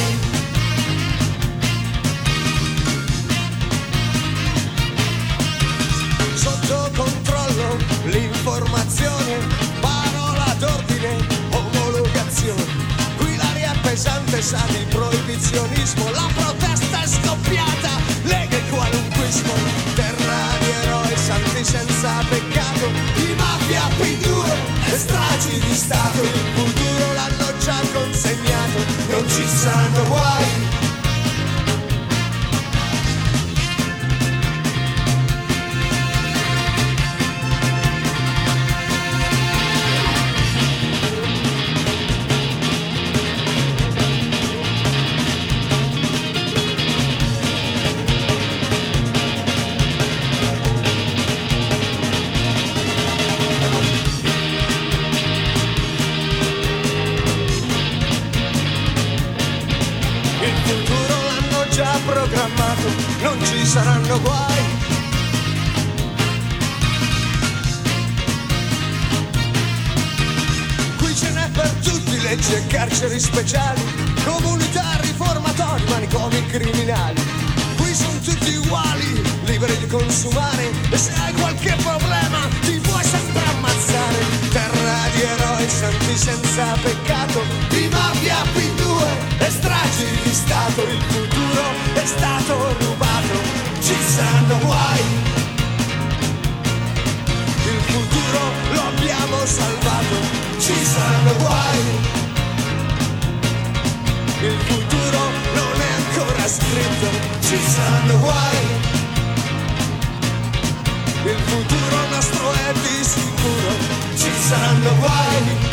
Sotto controllo l'informazione, parola d'ordine, omologazione. Qui l'aria è pesante, sa di proibizionismo, la protesta è scoppiata, lega il qualunquismo, terra di eroi santi senza peccato, di mafia P2, le stragi di Stato, il futuro l'hanno già consegnato, non ci saranno guai. Programmato, non ci saranno guai. Qui ce n'è per tutti, leggi e carceri speciali, comunità, riformatori, manicomi criminali. Qui sono tutti uguali, liberi di consumare, e se hai qualche problema ti puoi sempre ammazzare. Terra di eroi santi senza peccato, di mafia P2, e stragi di Stato, il futuro è stato rubato, ci saranno guai. Il futuro lo abbiamo salvato, ci saranno guai. Il futuro non è ancora scritto, ci saranno guai. Il futuro nostro è di sicuro, ci saranno guai.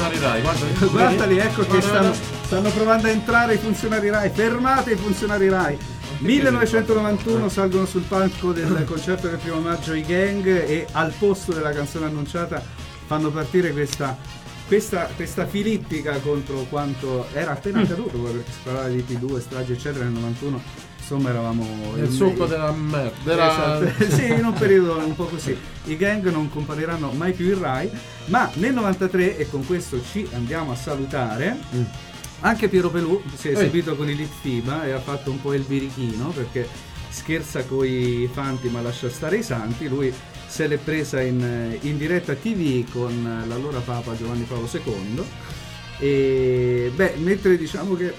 funzionari Rai, guardali, ecco che stanno provando a entrare i funzionari Rai. Fermate i funzionari Rai. 1991 salgono sul palco del concerto del 1 maggio i Gang e al posto della canzone annunciata fanno partire questa filippica contro quanto era appena accaduto, perché si parlava di P2, stragi eccetera nel 91. Insomma eravamo nel succo della merda. Esatto. Sì, in un periodo un po' così. I Gang non compariranno mai più in Rai, ma nel 93, e con questo ci andiamo a salutare, anche Piero Pelù si è esibito con i Litfiba e ha fatto un po' il birichino, perché scherza coi fanti ma lascia stare i santi. Lui se l'è presa in diretta TV con l'allora Papa Giovanni Paolo II. E mentre diciamo che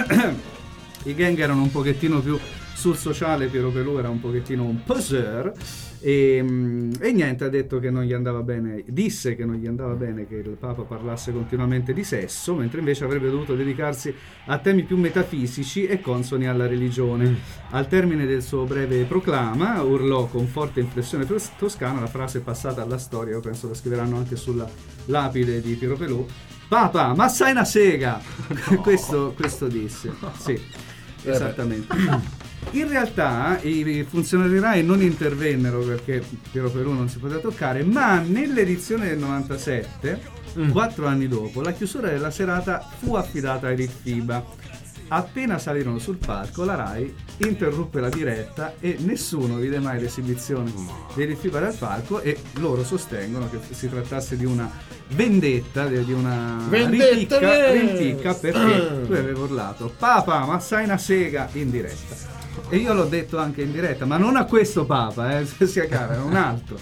i Gang erano un pochettino più sul sociale, Piero Pelù era un pochettino un poseur e niente, ha detto che non gli andava bene, disse che non gli andava bene che il Papa parlasse continuamente di sesso, mentre invece avrebbe dovuto dedicarsi a temi più metafisici e consoni alla religione. Al termine del suo breve proclama urlò con forte inflessione toscana la frase passata alla storia, io penso la scriveranno anche sulla lapide di Piero Pelù: Papa, ma sai una sega! No. questo disse. Sì, esattamente. In realtà i funzionari Rai non intervennero perché Piero Pelù non si poteva toccare, ma nell'edizione del 97, 4 anni dopo, la chiusura della serata fu affidata ai Litfiba. Appena salirono sul palco, la Rai interruppe la diretta e nessuno vide mai l'esibizione dei Litfiba dal palco, e loro sostengono che si trattasse di una vendetta, di una ripicca perché tu avevi urlato Papa, ma sai una sega in diretta. E io l'ho detto anche in diretta, ma non a questo Papa, sia chiaro, è un altro.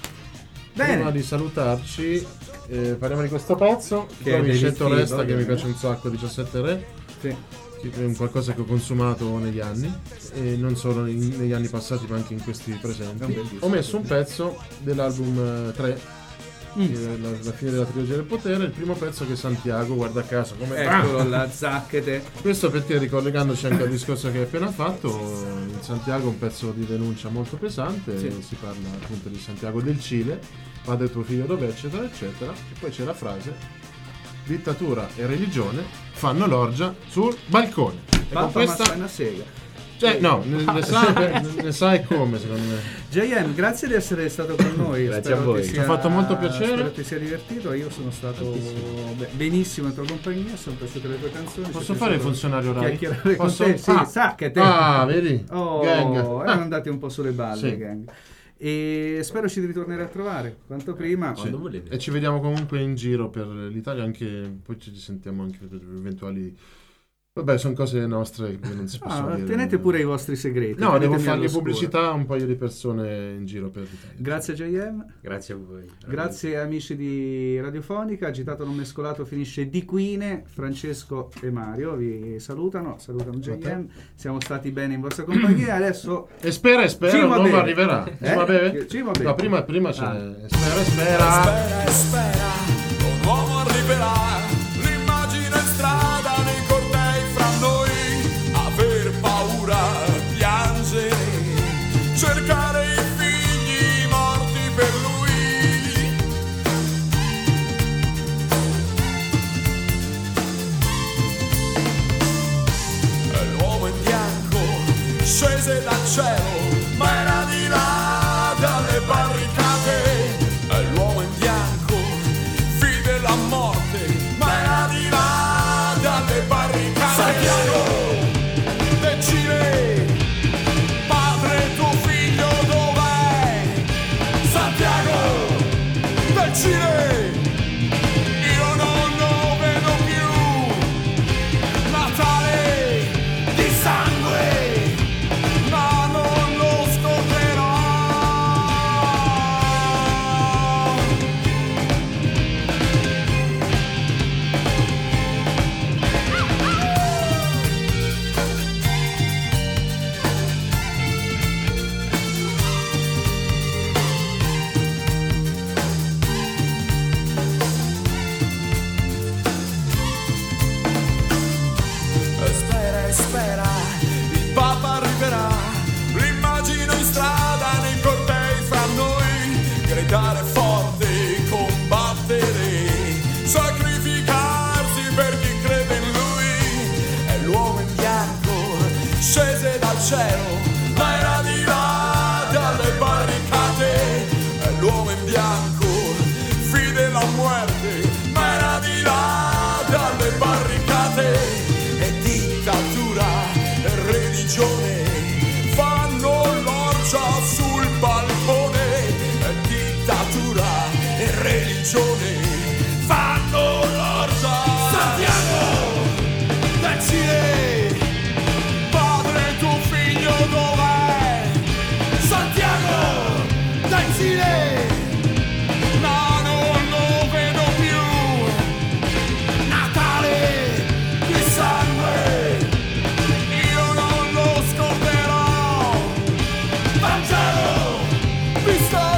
Bene. Prima di salutarci, parliamo di questo pezzo che è Vicetto Resta, che mi piace un sacco, 17 Re. Sì. Che è un qualcosa che ho consumato negli anni, e non solo negli anni passati ma anche in questi presenti. Ho messo un pezzo dell'album 3, la fine della trilogia del potere, il primo pezzo che è Santiago, guarda caso, come eccolo là, zacchete. Questo perché, ricollegandoci anche al discorso che hai appena fatto, in Santiago è un pezzo di denuncia molto pesante, si parla appunto di Santiago del Cile, padre tuo figlio dov'è, eccetera eccetera, e poi c'è la frase: dittatura e religione fanno l'orgia sul balcone. E con questa una sega. Cioè, no, ne sai come, secondo me. JM, grazie di essere stato con noi. Grazie a voi. Ci ha fatto molto piacere. Spero ti sia divertito. Io sono stato benissimo in tua compagnia. Sono piaciute le tue canzoni. Posso fare il funzionario Rai? Chiacchierare con te? Sì, sa che te. Vedi? Gang. Erano andati un po' sulle balle, Gang. E spero ci ritornerà a trovare quanto prima. Quando volete. E ci vediamo comunque in giro per l'Italia, anche poi ci sentiamo anche per eventuali. Vabbè, sono cose nostre che non si possono dire. Tenete pure i vostri segreti. No, devo fargli pubblicità a un paio di persone in giro per l'Italia. Grazie JM. Grazie a voi. Grazie amici di Radiofonica. Agitato non mescolato finisce di Quine. Francesco e Mario vi salutano JM. Siamo stati bene in vostra compagnia. Adesso e spera non arriverà. Ma beve? No, prima c'è spera l'uomo arriverà. L'immagine in strada, nei cortei fra noi, aver paura, piangere, cercare i figli morti per lui. E l'uomo in bianco scese dal cielo, ma era di là dalle barricate. E l'uomo in bianco vide la morte piccioni fanno l'orgia. Santiago del Cile, padre tuo figlio dov'è? Santiago del Cile, no, non lo vedo più. Natale di sangue, io non lo scorderò. Vangelo, pistola.